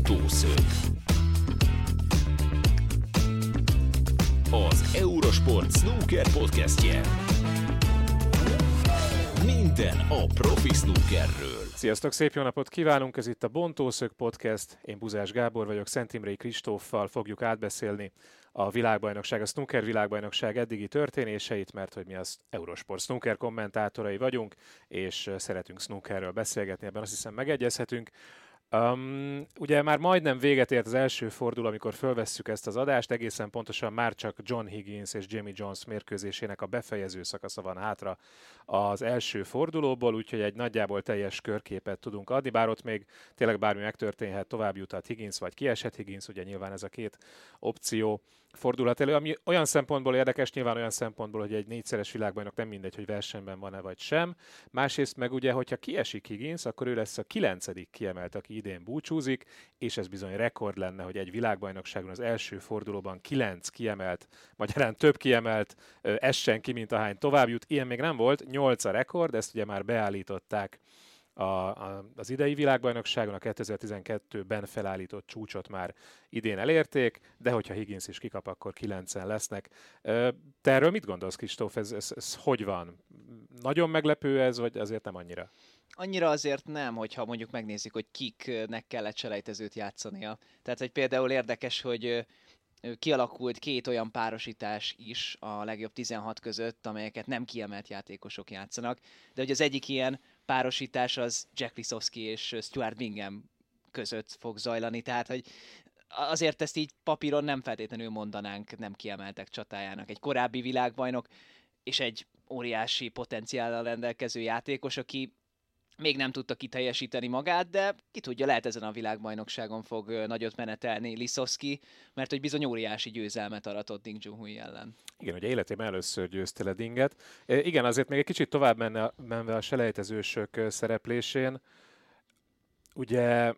Bontószög. Az Eurosport Snooker podcastje. Minden a profi snookerről. Sziasztok, szép jó napot kívánunk! Ez itt a Bontószög podcast. Én Buzás Gábor vagyok, Szent Imrei Kristóffal fogjuk átbeszélni a világbajnokság, a snooker világbajnokság eddigi történéseit, mert hogy mi az Eurosport snooker kommentátorai vagyunk, és szeretünk snookerről beszélgetni, ebben azt hiszem megegyezhetünk. Ugye már majdnem véget ért az első forduló, amikor fölvesszük ezt az adást, egészen pontosan már csak John Higgins és Jamie Jones mérkőzésének a befejező szakasza van hátra az első fordulóból, úgyhogy egy nagyjából teljes körképet tudunk adni, bár ott még tényleg bármi megtörténhet, tovább juthat Higgins, vagy kieshet Higgins, ugye nyilván ez a két opció fordulhat elő, ami olyan szempontból érdekes, nyilván olyan szempontból, hogy egy négyszeres világbajnok nem mindegy, hogy versenyben van-e vagy sem. Másrészt meg ugye, hogyha kiesik Higgins, akkor ő lesz a 9. kiemelt, aki idén búcsúzik, és ez bizony rekord lenne, hogy egy világbajnokságon az első fordulóban 9 kiemelt, magyarán több kiemelt essen ki, mint ahány tovább jut. Ilyen még nem volt, 8 a rekord, ezt ugye már beállították az idei világbajnokságon, a 2012-ben felállított csúcsot már idén elérték, de hogyha Higgins is kikap, akkor 9-en lesznek. Te erről mit gondolsz, Kristóf? Ez hogy van? Nagyon meglepő ez, vagy azért nem annyira? Annyira azért nem, hogyha mondjuk megnézzük, hogy kiknek kellett selejtezőt játszania. Tehát, hogy például érdekes, hogy kialakult két olyan párosítás is a legjobb 16 között, amelyeket nem kiemelt játékosok játszanak, de hogy az egyik ilyen párosítás az Jack Lisowski és Stuart Bingham között fog zajlani, tehát hogy azért ezt így papíron nem feltétlenül mondanánk nem kiemeltek csatájának. Egy korábbi világbajnok és egy óriási potenciállal rendelkező játékos, aki még nem tudta kiteljesíteni magát, de ki tudja, lehet ezen a világbajnokságon fog nagyot menetelni Lisowski, mert hogy bizony óriási győzelmet aratott Ding Junhui ellen. Igen, ugye életében először győzte le Dinget. Igen, azért még egy kicsit tovább menve a selejtezősök szereplésén, ugye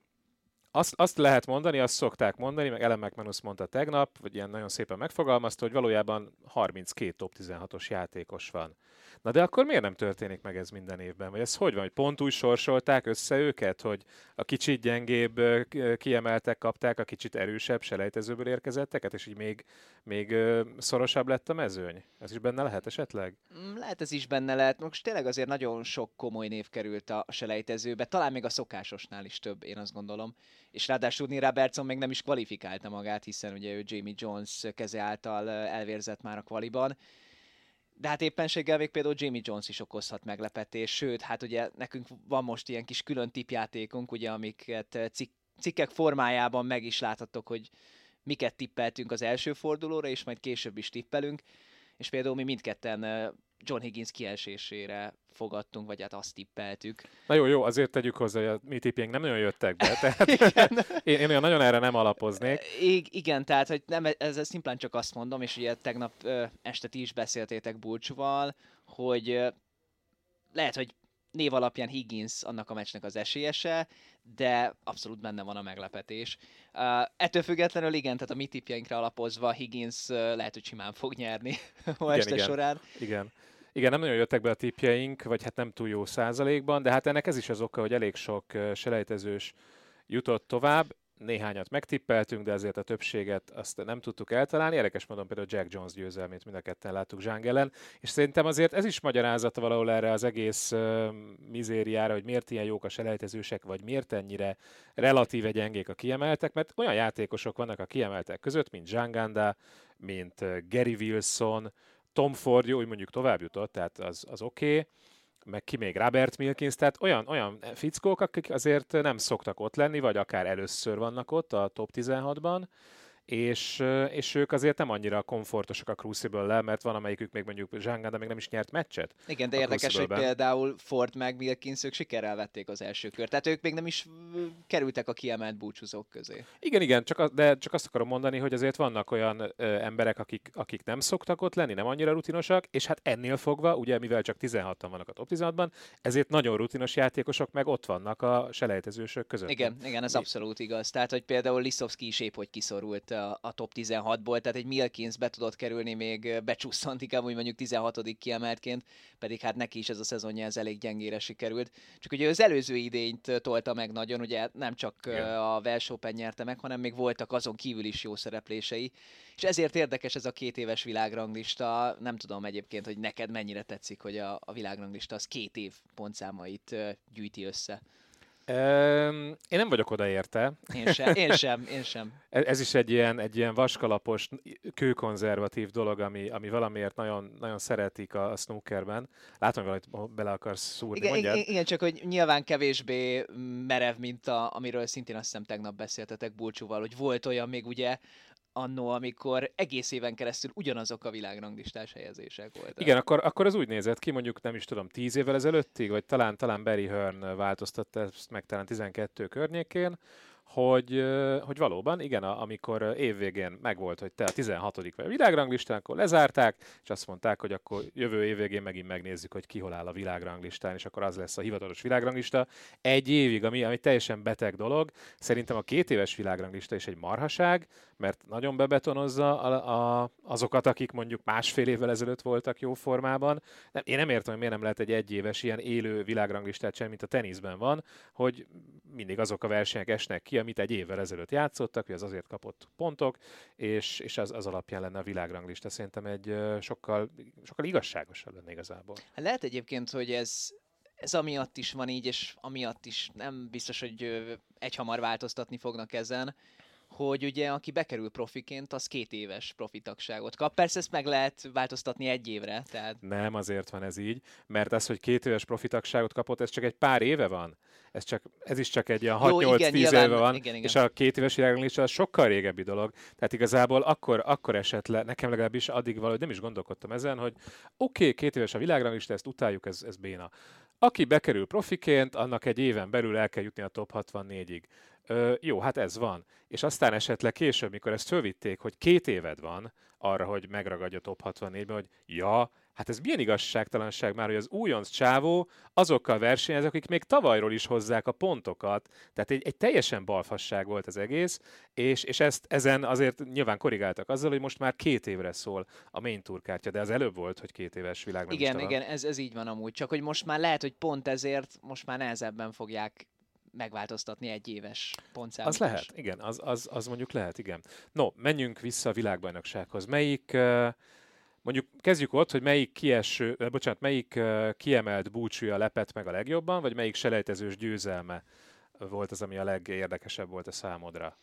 azt lehet mondani, azt szokták mondani, meg Ellen McManus mondta tegnap, vagy ilyen nagyon szépen megfogalmazta, hogy valójában 32 top 16-os játékos van. Na de akkor miért nem történik meg ez minden évben? Vagy ez hogy van, hogy pont úgy sorsolták össze őket, hogy a kicsit gyengébb kiemeltek kapták a kicsit erősebb selejtezőből érkezetteket, és így még szorosabb lett a mezőny? Ez is benne lehet esetleg? Lehet, ez is benne lehet. Most tényleg azért nagyon sok komoly név került a selejtezőbe, talán még a szokásosnál is több, én azt gondolom. És ráadásul Neil Robertson még nem is kvalifikálta magát, hiszen ugye ő Jamie Jones keze által elvérzett már a kvaliban. De hát éppenséggel még például Jamie Jones is okozhat meglepetés, sőt, hát ugye nekünk van most ilyen kis külön tippjátékunk, ugye, amiket cikkek formájában meg is láthattok, hogy miket tippeltünk az első fordulóra, és majd később is tippelünk, és például mi mindketten John Higgins kiesésére fogadtunk, vagy hát azt tippeltük. Na jó, azért tegyük hozzá, hogy a mi tippjeink nem nagyon jöttek be, tehát én olyan nagyon erre nem alapoznék. Igen, tehát hogy nem, ez szimplán csak azt mondom, és ugye tegnap este ti is beszéltétek Bulcsúval, hogy lehet, hogy név alapján Higgins annak a meccsnek az esélyese, de abszolút benne van a meglepetés. Ettől függetlenül igen, tehát a mi tippjeinkre alapozva Higgins lehet, hogy simán fog nyerni ma este során. Igen, nem nagyon jöttek be a tippjeink, vagy hát nem túl jó százalékban, de hát ennek ez is az oka, hogy elég sok selejtezős jutott tovább. Néhányat megtippeltünk, de azért a többséget azt nem tudtuk eltalálni. Érdekes módon például Jack Jones győzelmét mind a ketten láttuk Zhang ellen, és szerintem azért ez is magyarázata valahol erre az egész mizériára, hogy miért ilyen jók a selejtezősek, vagy miért ennyire relatíve gyengék a kiemeltek, mert olyan játékosok vannak a kiemeltek között, mint Zhang Anda, mint Gary Wilson, Tom Ford, jó, hogy mondjuk tovább jutott, tehát az oké, meg ki még Robert Milkins, tehát olyan fickók, akik azért nem szoktak ott lenni, vagy akár először vannak ott a top 16-ban, és ők azért nem annyira komfortosak a Crucible-lel, mert van amelyikük még mondjuk Zhang Anda még nem is nyert meccset. Igen, de érdekes, hogy például Ford meg Milkins, ők sikerrel vették az első kört. Tehát ők még nem is kerültek a kiemelt búcsúzók közé. Igen, de csak azt akarom mondani, hogy azért vannak olyan emberek, akik nem szoktak ott lenni, nem annyira rutinosak, és hát ennél fogva, ugye mivel csak 16-an vannak a top 16-ban, ezért nagyon rutinos játékosok meg ott vannak a selejtezősök között. Igen, ez abszolút igaz. Tehát, hogy például Lisowski is épp hogy kiszorult a top 16-ból, tehát egy Milkins be tudott kerülni, még becsusszant inkább, úgy mondjuk 16. kiemeltként, pedig hát neki is ez a szezonja ez elég gyengére sikerült. Csak ugye az előző idényt tolta meg nagyon, ugye nem csak a Welsh Open nyerte meg, hanem még voltak azon kívül is jó szereplései, és ezért érdekes ez a 2 éves világranglista. Nem tudom egyébként, hogy neked mennyire tetszik, hogy a világranglista az 2 év pontszámait gyűjti össze. Én nem vagyok odaérte. Én sem. Ez is egy ilyen vaskalapos, kőkonzervatív dolog, ami valamiért nagyon, nagyon szeretik a snookerben. Látom, hogy valamit bele akarsz szúrni, igen, csak hogy nyilván kevésbé merev, mint amiről szintén azt hiszem tegnap beszéltetek Bulcsúval, hogy volt olyan még ugye annó, amikor egész éven keresztül ugyanazok a világranglistás helyezések voltak. Igen, akkor az úgy nézett ki, mondjuk nem is tudom, 10 évvel ezelőttig, vagy talán Barry Hearn változtatta ezt meg talán 12 környékén, hogy valóban, igen, amikor évvégén megvolt, hogy te a 16. vagy a világranglistán, akkor lezárták, és azt mondták, hogy akkor jövő évvégén megint megnézzük, hogy ki hol áll a világranglistán, és akkor az lesz a hivatalos világranglista. Egy évig, ami teljesen beteg dolog. Szerintem a 2 éves világranglista is egy marhaság, mert nagyon bebetonozza azokat, akik mondjuk 1,5 évvel ezelőtt voltak jó formában. Én nem értem, hogy miért nem lehet egy egyéves ilyen élő világranglistát sem, mint a teniszben van, hogy mindig azok a versenyek esnek ki, amit egy évvel ezelőtt játszottak, hogy az azért kapott pontok, és az alapján lenne a világranglista. Szerintem egy sokkal igazságosabb lenne igazából. Lehet egyébként, hogy ez amiatt is van így, és amiatt is nem biztos, hogy egyhamar változtatni fognak ezen, hogy ugye aki bekerül profiként, az 2 éves profitagságot kap. Persze ezt meg lehet változtatni 1 évre. Tehát... Nem, azért van ez így, mert az, hogy 2 éves profitagságot kapott, ez csak egy pár éve van. Ez is csak egy ilyen 6-8-10 éve van, igen. És a 2 éves világranglista az sokkal régebbi dolog. Tehát igazából akkor esett le, nekem legalábbis addig valahogy nem is gondolkodtam ezen, hogy oké, 2 éves a világranglista, ezt utáljuk, ez béna. Aki bekerül profiként, annak egy éven belül el kell jutni a top 64-ig. Jó, hát ez van. És aztán esetleg később, mikor ezt fölvitték, hogy 2 éved van arra, hogy megragadja a top 64-ben, hogy ja, hát ez milyen igazságtalanság már, hogy az újonc csávó azokkal versenyez, akik még tavalyról is hozzák a pontokat. Tehát egy teljesen balfasság volt az egész, és ezen azért nyilván korrigáltak azzal, hogy most már 2 évre szól a main tour kártya, de az előbb volt, hogy 2 éves világranglista van. Igen, ez így van amúgy. Csak hogy most már lehet, hogy pont ezért most már nehezebben fogják megváltoztatni 1 éves pontszámot. Az lehet, igen, az mondjuk lehet, igen. No, menjünk vissza a világbajnoksághoz. Mondjuk kezdjük ott, hogy melyik kiemelt búcsúja lepett meg a legjobban, vagy melyik selejtezős győzelme volt az, ami a legérdekesebb volt a számodra?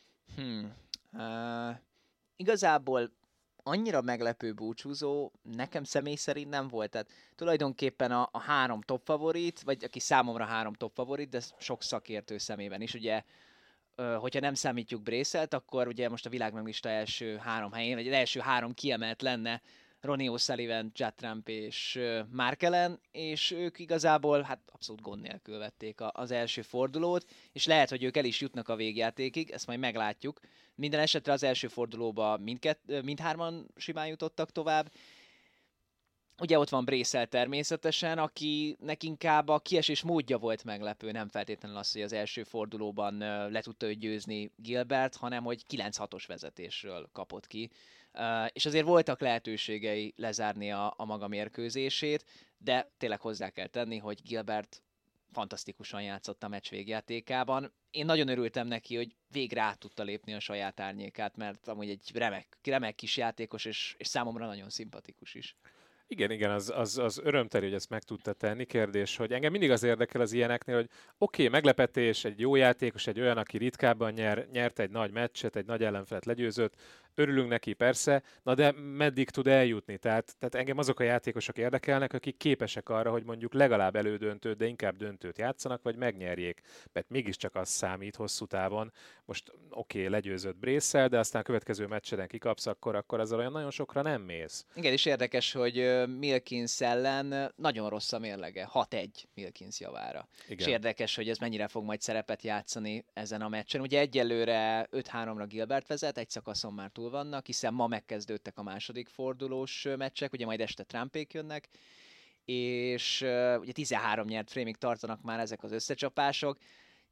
Igazából annyira meglepő búcsúzó nekem személy szerint nem volt. Tehát tulajdonképpen a 3 top favorit, vagy aki számomra 3 top favorit, de sok szakértő szemében is, ugye, hogyha nem számítjuk Brace-et, akkor ugye most a világranglista első 3 helyén, vagy az első 3 kiemelt lenne Ronnie O'Sullivan, Judd Trump és Mark Allen, és ők igazából hát abszolút gond nélkül vették az első fordulót, és lehet, hogy ők el is jutnak a végjátékig, ezt majd meglátjuk. Minden esetre az első fordulóba mindhárman simán jutottak tovább. Ugye ott van Brace természetesen, akinek inkább a kiesés módja volt meglepő, nem feltétlenül az, hogy az első fordulóban le tudta őt győzni Gilbert, hanem hogy 9-6-os vezetésről kapott ki. És azért voltak lehetőségei lezárni a maga mérkőzését, de tényleg hozzá kell tenni, hogy Gilbert fantasztikusan játszott a meccs végjátékában. Én nagyon örültem neki, hogy végre át tudta lépni a saját árnyékát, mert amúgy egy remek kis játékos, és számomra nagyon szimpatikus is. Igen, az örömteli, hogy ezt meg tudta tenni. Kérdés, hogy engem mindig az érdekel az ilyeneknél, hogy oké, meglepetés, egy jó játékos, egy olyan, aki ritkábban nyert egy nagy meccset, egy nagy ellenfelet legyőzött, örülünk neki persze, na de meddig tud eljutni? Tehát engem azok a játékosok érdekelnek, akik képesek arra, hogy mondjuk legalább elődöntőt, de inkább döntőt játszanak, vagy megnyerjék. Mert mégiscsak az számít hosszú távon. Most oké, legyőzött Brace-szel, de aztán a következő meccseden kikapsz, akkor azzal olyan nagyon sokra nem mész. Igen, és érdekes, hogy Milkins ellen nagyon rossz a mérlege, 6-1 Milkins javára. Igen. És érdekes, hogy ez mennyire fog majd szerepet játszani ezen a meccsen. Ugye egyelőre 5-3-ra Gilbert vezet, egy szakaszon már túl vannak, hiszen ma megkezdődtek a második fordulós meccsek, ugye majd este Trumpék jönnek, és ugye 13 nyert framing tartanak már ezek az összecsapások.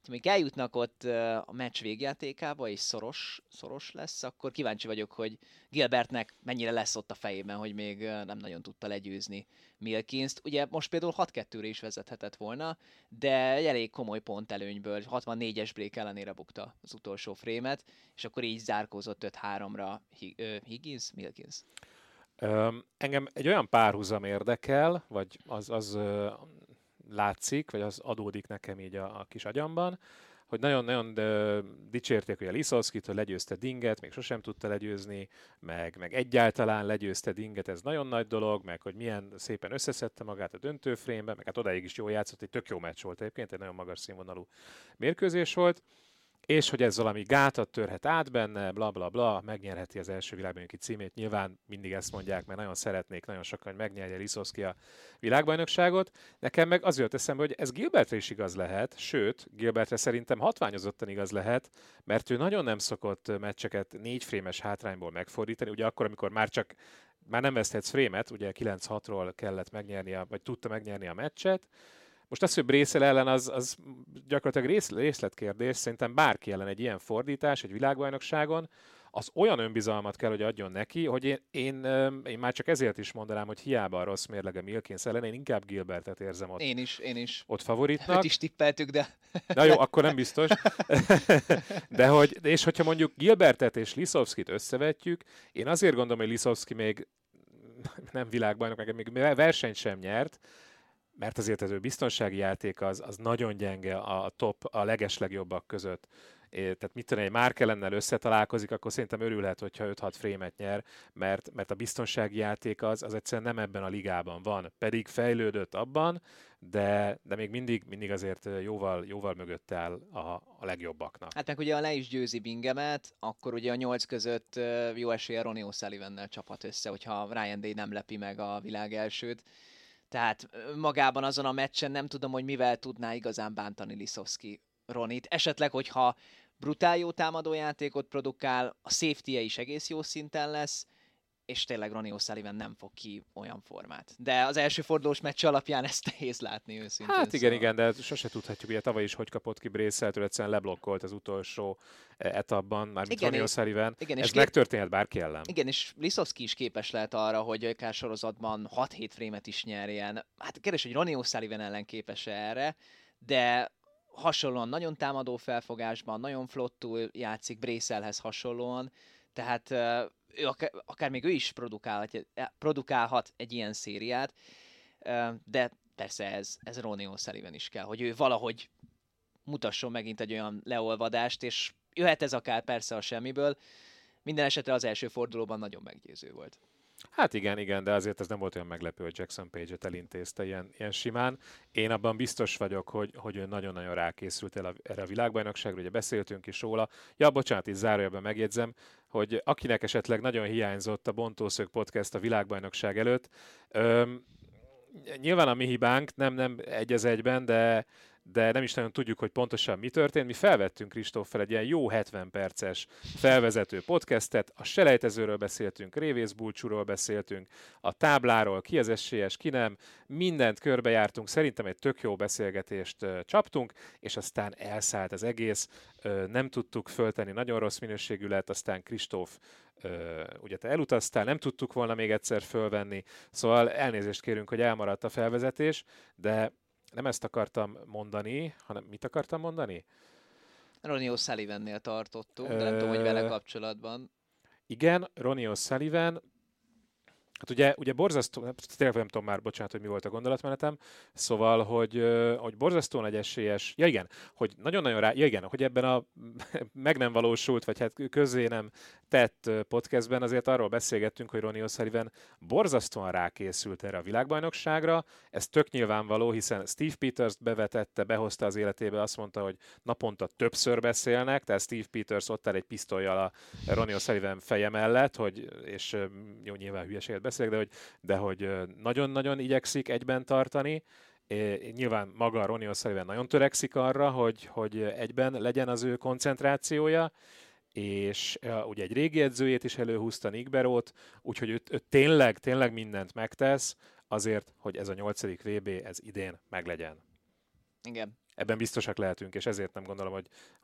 Még eljutnak ott a meccs végjátékába, és szoros lesz, akkor kíváncsi vagyok, hogy Gilbertnek mennyire lesz ott a fejében, hogy még nem nagyon tudta legyőzni Milkinst. Ugye most például 6-2-re is vezethetett volna, de egy elég komoly pontelőnyből, 64-es break ellenére bukta az utolsó frémet, és akkor így zárkózott 5-3-ra Milkins. Engem egy olyan párhuzam érdekel, vagy az látszik, vagy az adódik nekem így a kis agyamban, hogy nagyon-nagyon dicsérték, hogy a Lisowskit, legyőzte Dinget, még sosem tudta legyőzni, meg egyáltalán legyőzte Dinget, ez nagyon nagy dolog, meg hogy milyen szépen összeszedte magát a döntőfrémben, meg hát odáig is jól játszott, egy tök jó meccs volt egyébként, egy nagyon magas színvonalú mérkőzés volt, és hogy ez valami gátat törhet át benne, bla bla bla, megnyerheti az első világbajnoki címét. Nyilván mindig ezt mondják, mert nagyon szeretnék, nagyon sokan megnyerje Lisowski a világbajnokságot. Nekem meg az jött eszembe, hogy ez Gilbertre is igaz lehet, sőt, Gilbertre szerintem hatványozottan igaz lehet, mert ő nagyon nem szokott meccseket 4 frémes hátrányból megfordítani, ugye akkor, amikor már nem veszthetsz frémet, ugye 9-6-ról kellett megnyernie, vagy tudta megnyerni a meccset. Most az, hogy Brészel ellen, az gyakorlatilag részletkérdés, szerintem bárki ellen egy ilyen fordítás egy világbajnokságon, az olyan önbizalmat kell, hogy adjon neki, hogy én már csak ezért is mondanám, hogy hiába a rossz mérlege Milkins ellen, én inkább Gilbertet érzem ott. Én is. Ott favoritnak. Őt is tippeltük, de... Na jó, akkor nem biztos. És hogyha mondjuk Gilbertet és Lisowskit összevetjük, én azért gondolom, hogy Lisowski még nem világbajnok, meg még versenyt sem nyert, mert azért az ő biztonsági játék az nagyon gyenge a top, a legeslegjobbak között. Tehát mit tudom, egy Markelennel összetalálkozik, akkor szerintem örülhet, hogyha 5-6 frémet nyer, mert a biztonsági játék az egyszerűen nem ebben a ligában van. Pedig fejlődött abban, de még mindig azért jóval mögött áll a legjobbaknak. Hát meg ugye, ha le is győzi Bingemet, akkor ugye a 8 között jó esélye Ronnie O'Sullivannel csaphat össze, hogyha Ryan Day nem lepi meg a világ elsőt. Tehát magában azon a meccsen nem tudom, hogy mivel tudná igazán bántani Lisowski Ronit. Esetleg, hogyha brutál jó támadójátékot produkál, a safety-je is egész jó szinten lesz, és tényleg Ronnie O'Sullivan nem fog ki olyan formát. De az első fordulós meccs alapján ezt nehéz látni őszintén. Hát igen, de sose tudhatjuk, ugye tavaly is hogy kapott ki Brészeltől, egyszerűen leblokkolt az utolsó etapban, mármint Ronnie O'Sullivan. Ez megtörténhet bárki ellen. Igen, és Lisowski is képes lehet arra, hogy akár sorozatban 6-7 frémet is nyerjen. Hát kérdés, hogy Ronnie O'Sullivan ellen képes-e erre, de hasonlóan nagyon támadó felfogásban, nagyon flottul játszik Brészelhez hasonlóan, tehát akár még ő is produkálhat egy ilyen szériát, de persze ez Ronnie O'Sullivan is kell, hogy ő valahogy mutasson megint egy olyan leolvadást, és jöhet ez akár persze a semmiből. Minden esetre az első fordulóban nagyon meggyőző volt. Hát igen, de azért ez nem volt olyan meglepő, hogy Jackson Page-et elintézte ilyen simán. Én abban biztos vagyok, hogy ő nagyon-nagyon rákészült erre a világbajnokságra, ugye beszéltünk is róla. Ja, bocsánat, itt zárójelben megjegyzem, hogy akinek esetleg nagyon hiányzott a Bontószög podcast a világbajnokság előtt, nyilván a mi hibánk, nem egy az egyben, de nem is nagyon tudjuk, hogy pontosan mi történt. Mi felvettünk Kristóffal egy ilyen jó 70 perces felvezető podcastet, a selejtezőről beszéltünk, révészbúcsúról beszéltünk, a tábláról, ki az esélyes, ki nem, mindent körbejártunk, szerintem egy tök jó beszélgetést csaptunk, és aztán elszállt az egész, nem tudtuk föltenni, nagyon rossz minőségű lett, aztán Kristóf ugye te elutaztál, nem tudtuk volna még egyszer fölvenni, szóval elnézést kérünk, hogy elmaradt a felvezetés, de nem ezt akartam mondani, hanem mit akartam mondani? Ronnie O'Sullivannél tartottunk, de nem tudom, hogy vele kapcsolatban. Igen, Ronnie O'Sullivan. Hát ugye borzasztó, tényleg nem tudom már, bocsánat, hogy mi volt a gondolatmenetem, szóval, hogy borzasztó nagy esélyes, ja igen, hogy nagyon-nagyon hogy ebben a meg nem valósult, vagy hát közé nem tett podcastben azért arról beszélgettünk, hogy Ronnie O'Sullivan borzasztóan rákészült erre a világbajnokságra, ez tök nyilvánvaló, hiszen Steve Peters bevetette, behozta az életébe, azt mondta, hogy naponta többször beszélnek, tehát Steve Peters ott áll egy pisztollyal a Ronnie O'Sullivan feje mellett, és jó, nyilván hülyeséget beszélek, de hogy nagyon-nagyon igyekszik egyben tartani. Nyilván maga Ronnie O'Sullivan nagyon törekszik arra, hogy egyben legyen az ő koncentrációja, és ugye egy régi edzőjét is előhúzta, Nick Berót, úgyhogy ő tényleg mindent megtesz azért, hogy ez a 8. VB ez idén meglegyen. Igen, Ebben biztosak lehetünk, és ezért nem gondolom,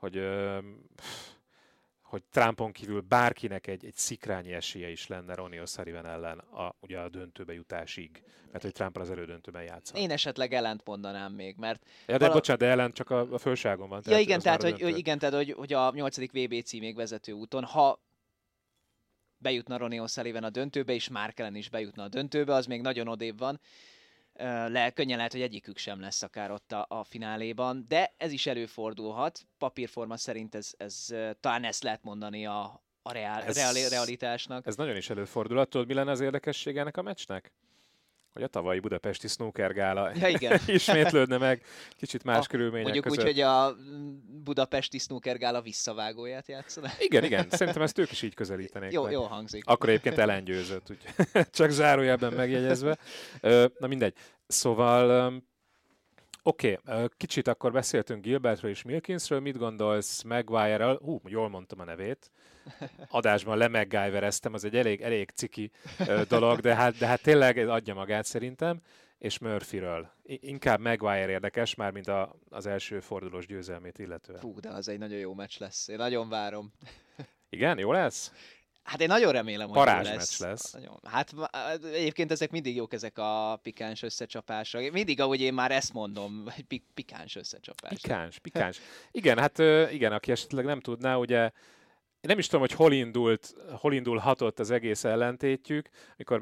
hogy Trumpon kívül bárkinek egy szikrányi esélye is lenne Ronnie O'Sullivan ellen ugye a döntőbe jutásig, mert hogy Trump az elődöntőben játszhat. Én esetleg ellent mondanám még, mert... Ja, de bocsánat, de ellen csak a fölságon van. Ja, igen, tehát, hogy a 8. VB címig vezető úton, ha bejutna Ronnie O'Sullivan a döntőbe, és Mark Allen is bejutna a döntőbe, az még nagyon odébb van. Könnyen lehet, hogy egyikük sem lesz akár ott a fináléban, de ez is előfordulhat. Papírforma szerint ez talán ezt lehet mondani a realitásnak. Ez nagyon is előfordulhat. Tudod, mi lenne az érdekessége ennek a meccsnek? Hogy a tavalyi budapesti snooker gála ismétlődne meg kicsit más körülmények mondjuk között. úgy, hogy a budapesti snooker gála visszavágóját játszaná. Igen, szerintem ezt ők is így közelítenék. Jó hangzik. Akkor egyébként Ellen győzött, úgyhogy csak zárójelben megjegyezve. Na mindegy. Szóval oké, kicsit akkor beszéltünk Gilbertről és Milkinsről. Mit gondolsz Maguire-ről? Jól mondtam a nevét. Adásban MacGyvereztem, az egy elég ciki dolog, de hát tényleg adja magát szerintem. És Murphyről. Inkább Maguire érdekes, már mint az első fordulós győzelmét illetően. De az egy nagyon jó meccs lesz. Én nagyon várom. Igen, jó lesz? Hát én nagyon remélem, hogy jó lesz. Nagyon. Hát egyébként ezek mindig jók, ezek a pikáns összecsapások. Mindig, ahogy én már ezt mondom, pikáns összecsapás. Pikáns. Igen, hát igen, aki esetleg nem tudná, ugye nem is tudom, hogy hol indulhatott az egész ellentétjük, amikor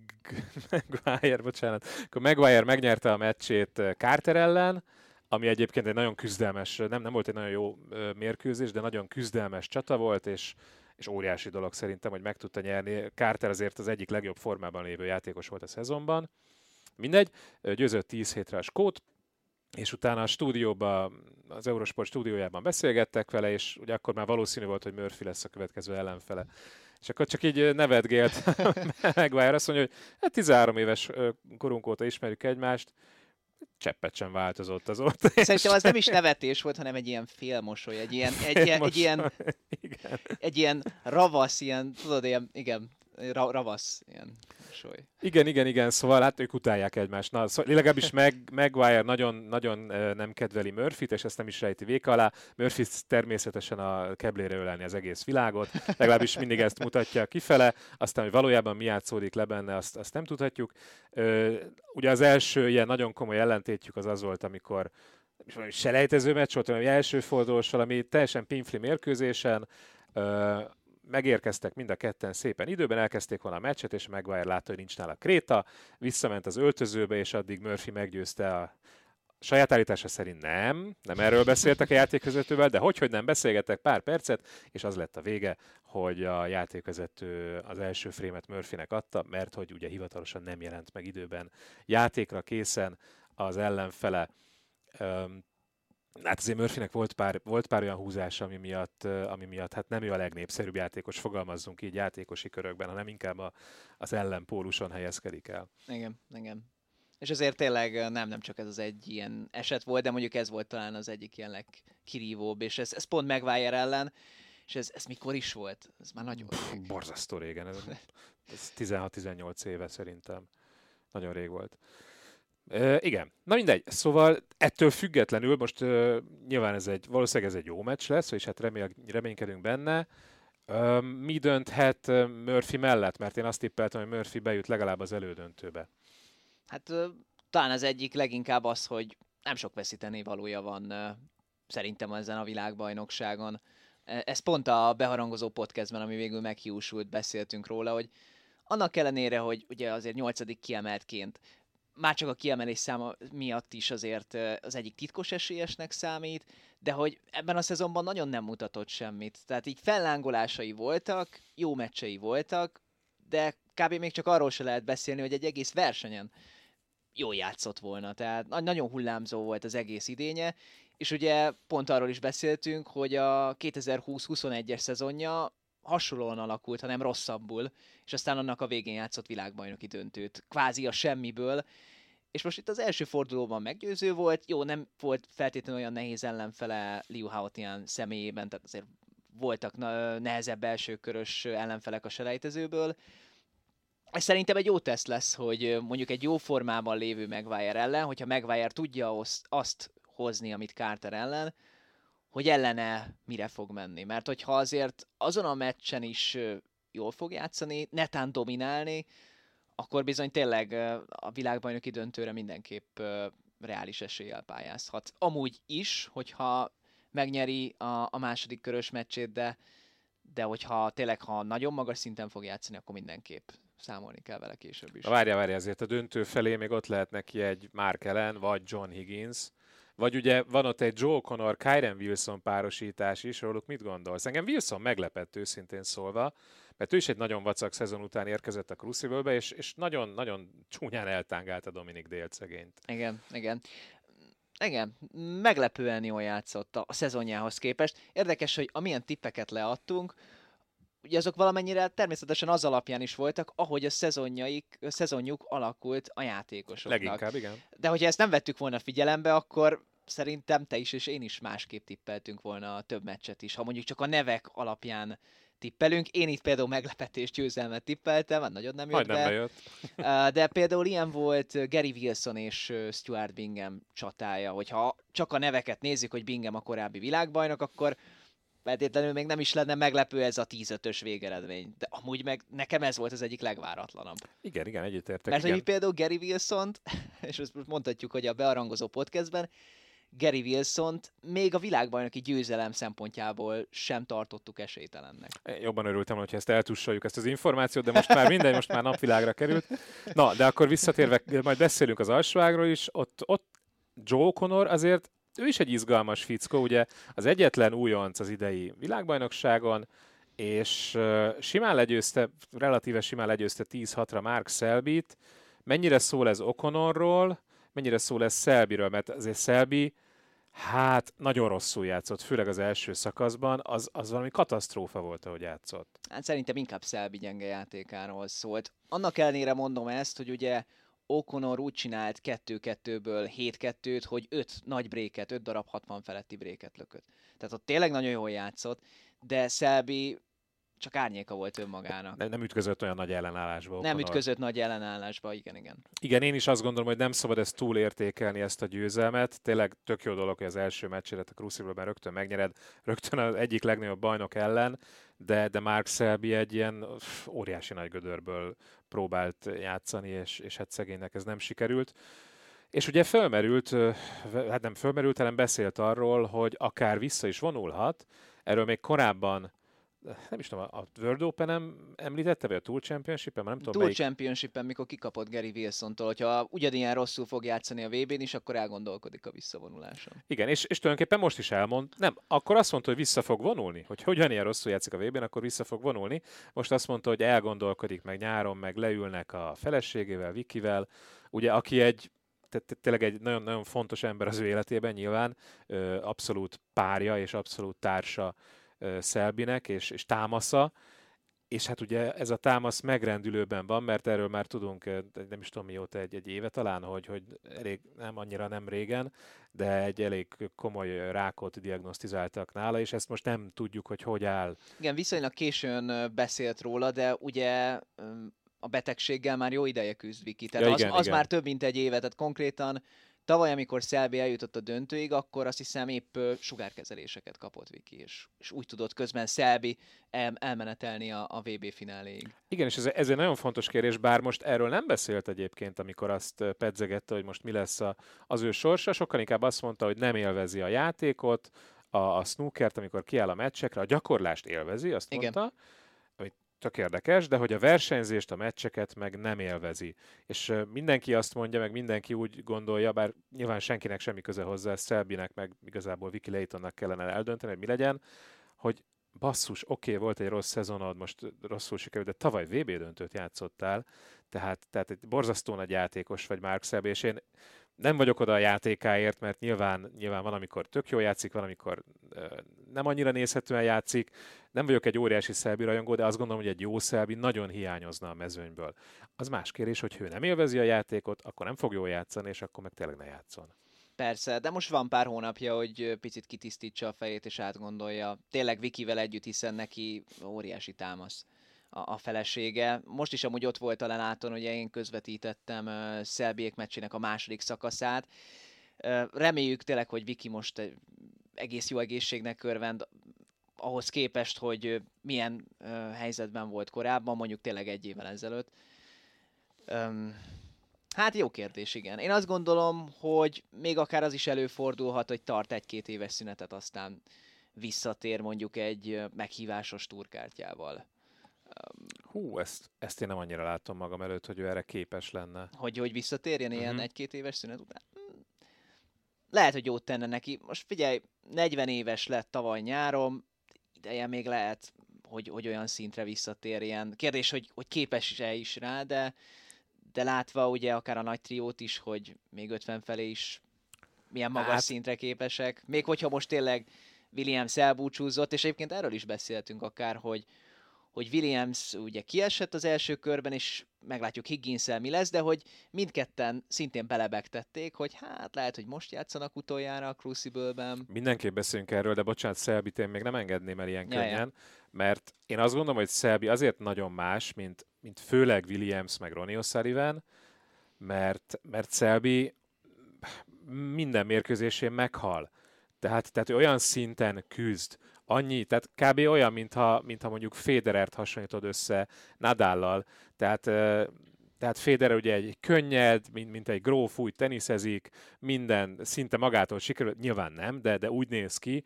Maguire megnyerte a meccsét Carter ellen, ami egyébként egy nagyon küzdelmes, nem volt egy nagyon jó mérkőzés, de nagyon küzdelmes csata volt, és óriási dolog szerintem, hogy meg tudta nyerni. Carter azért az egyik legjobb formában lévő játékos volt a szezonban. Mindegy, győzött 10 hétre a skót, és utána a stúdióban, az Eurosport stúdiójában beszélgettek vele, és ugye akkor már valószínű volt, hogy Murphy lesz a következő ellenfele. És akkor csak így nevetgélt Maguire, azt mondja, hogy hát 13 éves korunk óta ismerjük egymást, cseppet sem változott azóta. Szerintem az nem is nevetés volt, hanem egy ilyen félmosoly, egy ilyen ravasz, ravasz ilyen mosoly. Igen, szóval hát ők utálják egymást. Na, szóval legalábbis Maguire nagyon nem kedveli Murphyt, és ezt nem is rejti véka alá. Murphy természetesen a keblére ölelni az egész világot, legalábbis mindig ezt mutatja kifele, aztán, hogy valójában mi játszódik le benne, azt nem tudhatjuk. Ugye az első ilyen nagyon komoly ellentétjük az volt, amikor selejtező meccs volt, valami első fordulós, valami teljesen pinfli mérkőzésen, megérkeztek mind a ketten szépen időben, elkezdték volna a meccset, és Maguire látta, hogy nincs nála kréta, visszament az öltözőbe, és addig Murphy meggyőzte a saját állítása szerint nem erről beszéltek a játékvezetővel, de hogy nem beszélgettek pár percet, és az lett a vége, hogy a játékvezető az első frémet Murphynek adta, mert hogy ugye hivatalosan nem jelent meg időben játékra készen az ellenfele. Hát azért Murphynek volt pár olyan húzás, ami miatt hát nem ő a legnépszerűbb játékos, fogalmazzunk így játékosi körökben, hanem inkább az ellenpóluson helyezkedik el. Igen. És azért tényleg nem csak ez az egy ilyen eset volt, de mondjuk ez volt talán az egyik ilyen legkirívóbb, és ez pont Maguire ellen, és ez mikor is volt? Ez már nagyon rég. Borzasztó régen, ez 16-18 éve szerintem. Nagyon rég volt. Igen, na mindegy, szóval ettől függetlenül most nyilván valószínűleg ez egy jó meccs lesz, és hát reménykedünk benne. Mi dönthet Murphy mellett? Mert én azt tippeltem, hogy Murphy bejut legalább az elődöntőbe. Hát talán az egyik leginkább az, hogy nem sok veszíteni valója van szerintem ezen a világbajnokságon. Ez pont a beharangozó podcastben, ami végül meghiúsult, beszéltünk róla, hogy annak ellenére, hogy ugye azért 8. kiemeltként már csak a kiemelés száma miatt is azért az egyik titkos esélyesnek számít, de hogy ebben a szezonban nagyon nem mutatott semmit. Tehát így fellángolásai voltak, jó meccsei voltak, de kb. Még csak arról se lehet beszélni, hogy egy egész versenyen jól játszott volna. Tehát nagyon hullámzó volt az egész idénye, és ugye pont arról is beszéltünk, hogy a 2020-21-es szezonja hasonlóan alakult, hanem rosszabbul, és aztán annak a végén játszott világbajnoki döntőt, kvázi a semmiből, és most itt az első fordulóban meggyőző volt, jó, nem volt feltétlenül olyan nehéz ellenfele Liu Haotian személyében, tehát azért voltak nehezebb elsőkörös ellenfelek a selejtezőből. Ez szerintem egy jó teszt lesz, hogy mondjuk egy jó formában lévő Maguire ellen, hogyha Maguire tudja azt hozni, amit Carter ellen, hogy ellene mire fog menni. Mert hogyha azért azon a meccsen is jól fog játszani, netán dominálni, akkor bizony tényleg a világbajnoki döntőre mindenképp reális eséllyel pályázhat. Amúgy is, hogyha megnyeri a második körös meccsét, de hogyha tényleg, ha nagyon magas szinten fog játszani, akkor mindenképp számolni kell vele később is. Várja, azért a döntő felé még ott lehet neki egy Mark Allen, vagy John Higgins, vagy ugye van ott egy Joe Connor, Kyren Wilson párosítás is, róluk mit gondolsz? Engem Wilson meglepett őszintén szólva, mert ő is egy nagyon vacak szezon után érkezett a Crucible-be, és nagyon csúnyán eltángálta Dominic Dale-t szegényt. Igen, meglepően jól játszott a szezonjához képest. Érdekes, hogy amilyen tippeket leadtunk, ugye azok valamennyire természetesen az alapján is voltak, ahogy a szezonjuk alakult a játékosoknak. Leginkább, igen. De hogyha ezt nem vettük volna figyelembe, akkor szerintem te is és én is másképp tippeltünk volna a több meccset is. Ha mondjuk csak a nevek alapján tippelünk. Én itt például meglepetés győzelmet tippeltem, hát nagyon nem jött be. Bejött. De például ilyen volt Gary Wilson és Stuart Bingham csatája, hogyha csak a neveket nézzük, hogy Bingham a korábbi világbajnok, akkor feltétlenül még nem is lenne meglepő ez a 10-5-ös végeredmény. De amúgy meg nekem ez volt az egyik legváratlanabb. Igen, egyetértek. Mert hogy például Gary Wilsont, és most mondhatjuk, hogy a bearangozó podcastben, Gary Wilsont még a világbajnoki győzelem szempontjából sem tartottuk esélytelennek. Jobban örültem, hogyha ezt eltussoljuk, ezt az információt, de most már mindegy, most már napvilágra került. Na, de akkor visszatérve, majd beszélünk az alsóágról is, ott Joe Connor azért, ő is egy izgalmas fickó, ugye az egyetlen újonc az idei világbajnokságon, és relatíve simán legyőzte 10-6-ra Mark Selbyt. Mennyire szól ez O'Connorról, mennyire szól ez Selbyről, mert azért Selby nagyon rosszul játszott, főleg az első szakaszban, az valami katasztrófa volt, ahogy játszott. Hát szerintem inkább Selby gyenge játékáról szólt. Annak ellenére mondom ezt, hogy ugye O'Connor úgy csinált 2-2-ből 7-2-t, hogy 5 darab 60 feletti bréket lökött. Tehát ott tényleg nagyon jól játszott, de Selby csak árnyéka volt önmagának. Nem ütközött olyan nagy ellenállásba. Nem ütközött nagy ellenállásba, igen. Igen, én is azt gondolom, hogy nem szabad ezt túlértékelni, ezt a győzelmet. Tényleg tök jó dolog, hogy az első meccséret a Crucible-ben rögtön megnyered, rögtön az egyik legnagyobb bajnok ellen, de Mark Selby egy ilyen óriási nagy gödörből próbált játszani, és hát szegénynek ez nem sikerült. És ugye hanem beszélt arról, hogy akár vissza is vonulhat, erről még korábban nem is tudom, a World Open-en említette, vagy a Tour Championship-en? Nem tudom, Tour Championship-en, mikor kikapott Gary Wilsontól, hogyha ugyanilyen rosszul fog játszani a VB-n is, akkor elgondolkodik a visszavonuláson. Igen, és tulajdonképpen most is akkor azt mondta, hogy vissza fog vonulni, hogy ugyanilyen rosszul játszik a VB-n, akkor vissza fog vonulni. Most azt mondta, hogy elgondolkodik meg nyáron, meg leülnek a feleségével, Vikivel, ugye, aki tényleg egy nagyon fontos ember az ő életében nyilván, abszolút párja és abszolút társa Selbynek és támasza, és hát ugye ez a támasz megrendülőben van, mert erről már tudunk, nem is tudom mióta, egy éve talán, hogy elég, nem régen, de egy elég komoly rákot diagnosztizáltak nála, és ezt most nem tudjuk, hogy áll. Igen, viszonylag későn beszélt róla, de ugye a betegséggel már jó ideje küzd Viki, tehát az már több mint egy éve, tehát konkrétan tavaly, amikor Selby eljutott a döntőig, akkor azt hiszem épp sugárkezeléseket kapott Viki, és úgy tudott közben Selby elmenetelni a VB fináléig. Igen, és ez egy nagyon fontos kérdés, bár most erről nem beszélt egyébként, amikor azt pedzegette, hogy most mi lesz az ő sorsa, sokkal inkább azt mondta, hogy nem élvezi a játékot, a snookert, amikor kiáll a meccsekre, a gyakorlást élvezi, azt mondta, amit tök érdekes, de hogy a versenyzést, a meccseket meg nem élvezi. És mindenki azt mondja, meg mindenki úgy gondolja, bár nyilván senkinek semmi köze hozzá, Selbynek, meg igazából Vicky Laytonnak kellene eldönteni, hogy mi legyen, hogy basszus, volt egy rossz szezonod, most rosszul sikerült, de tavaly VB döntőt játszottál, tehát egy borzasztó nagy játékos vagy Mark Selby, és én nem vagyok oda a játékáért, mert nyilván van, amikor tök jól játszik, van, amikor nem annyira nézhetően játszik. Nem vagyok egy óriási Selby rajongó, de azt gondolom, hogy egy jó Selby nagyon hiányozna a mezőnyből. Az más kérdés, hogy ő nem élvezi a játékot, akkor nem fog jól játszani, és akkor meg tényleg ne játszon. Persze, de most van pár hónapja, hogy picit kitisztítsa a fejét és átgondolja. Tényleg Vikivel együtt, hiszen neki óriási támasz a felesége. Most is amúgy ott volt a leláton, ugye én közvetítettem Selbyék meccsének a második szakaszát. Reméljük tényleg, hogy Viki most egész jó egészségnek örvend, ahhoz képest, hogy milyen helyzetben volt korábban, mondjuk tényleg 1 évvel ezelőtt. Hát jó kérdés, igen. Én azt gondolom, hogy még akár az is előfordulhat, hogy tart 1-2 éves szünetet, aztán visszatér mondjuk egy meghívásos túrkártyával. Hú, ezt én nem annyira látom magam előtt, hogy ő erre képes lenne. Hogy visszatérjen ilyen 1-2 éves szünet után? Lehet, hogy jót tenne neki. Most figyelj, 40 éves lett tavaly nyáron, ideje még lehet, hogy olyan szintre visszatérjen. Kérdés, hogy képes-e is rá, de látva ugye akár a nagy triót is, hogy még 50 felé is milyen magas szintre képesek. Még hogyha most tényleg Williams elbúcsúzott, és egyébként erről is beszéltünk akár, hogy Williams ugye kiesett az első körben, és meglátjuk Higgins-el mi lesz, de hogy mindketten szintén belebegtették, hogy hát lehet, hogy most játszanak utoljára a Crucible-ben. Mindenképp beszélünk erről, de bocsánat, Selbyt én még nem engedném el ilyen könnyen, mert én azt gondolom, hogy Selby azért nagyon más, mint főleg Williams meg Ronnie O'Sullivan, mert Selby minden mérkőzésén meghal. Tehát olyan szinten küzd, tehát kb. Olyan, mintha mondjuk Federert hasonlítod össze Nadállal. Tehát Federer ugye egy könnyed, mint egy gróf, úgy teniszezik, minden szinte magától sikerül, nyilván nem, de úgy néz ki,